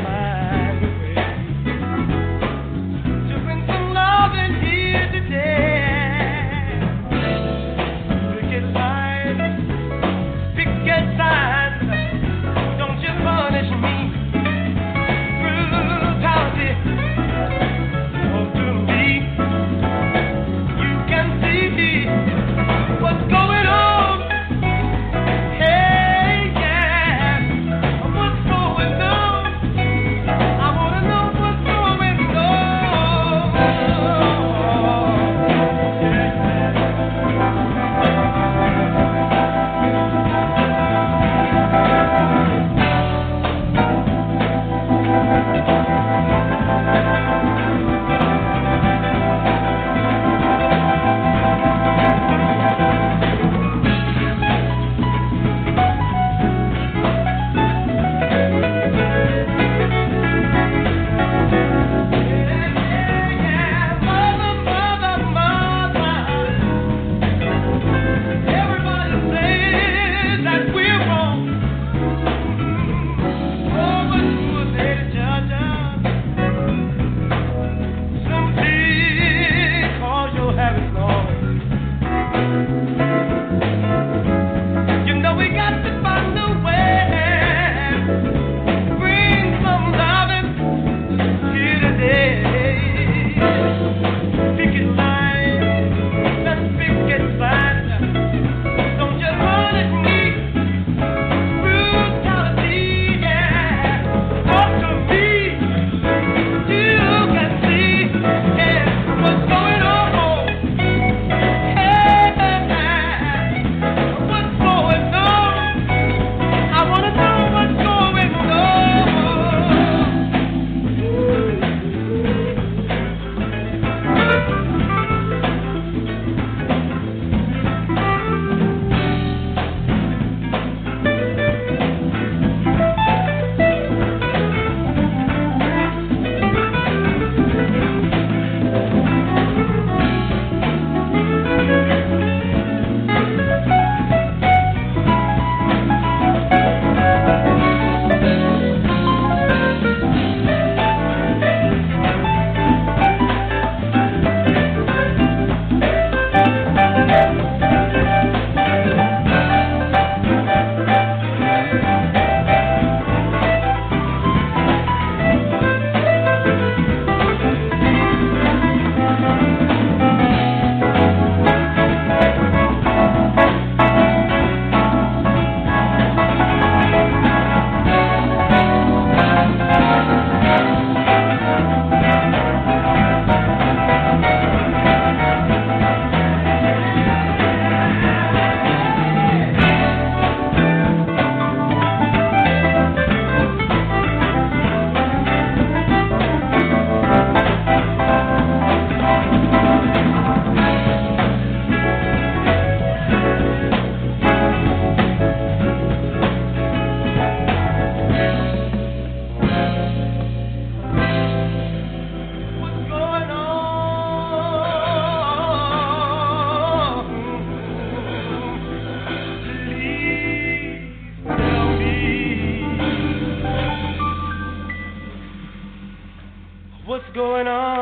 S5: going on.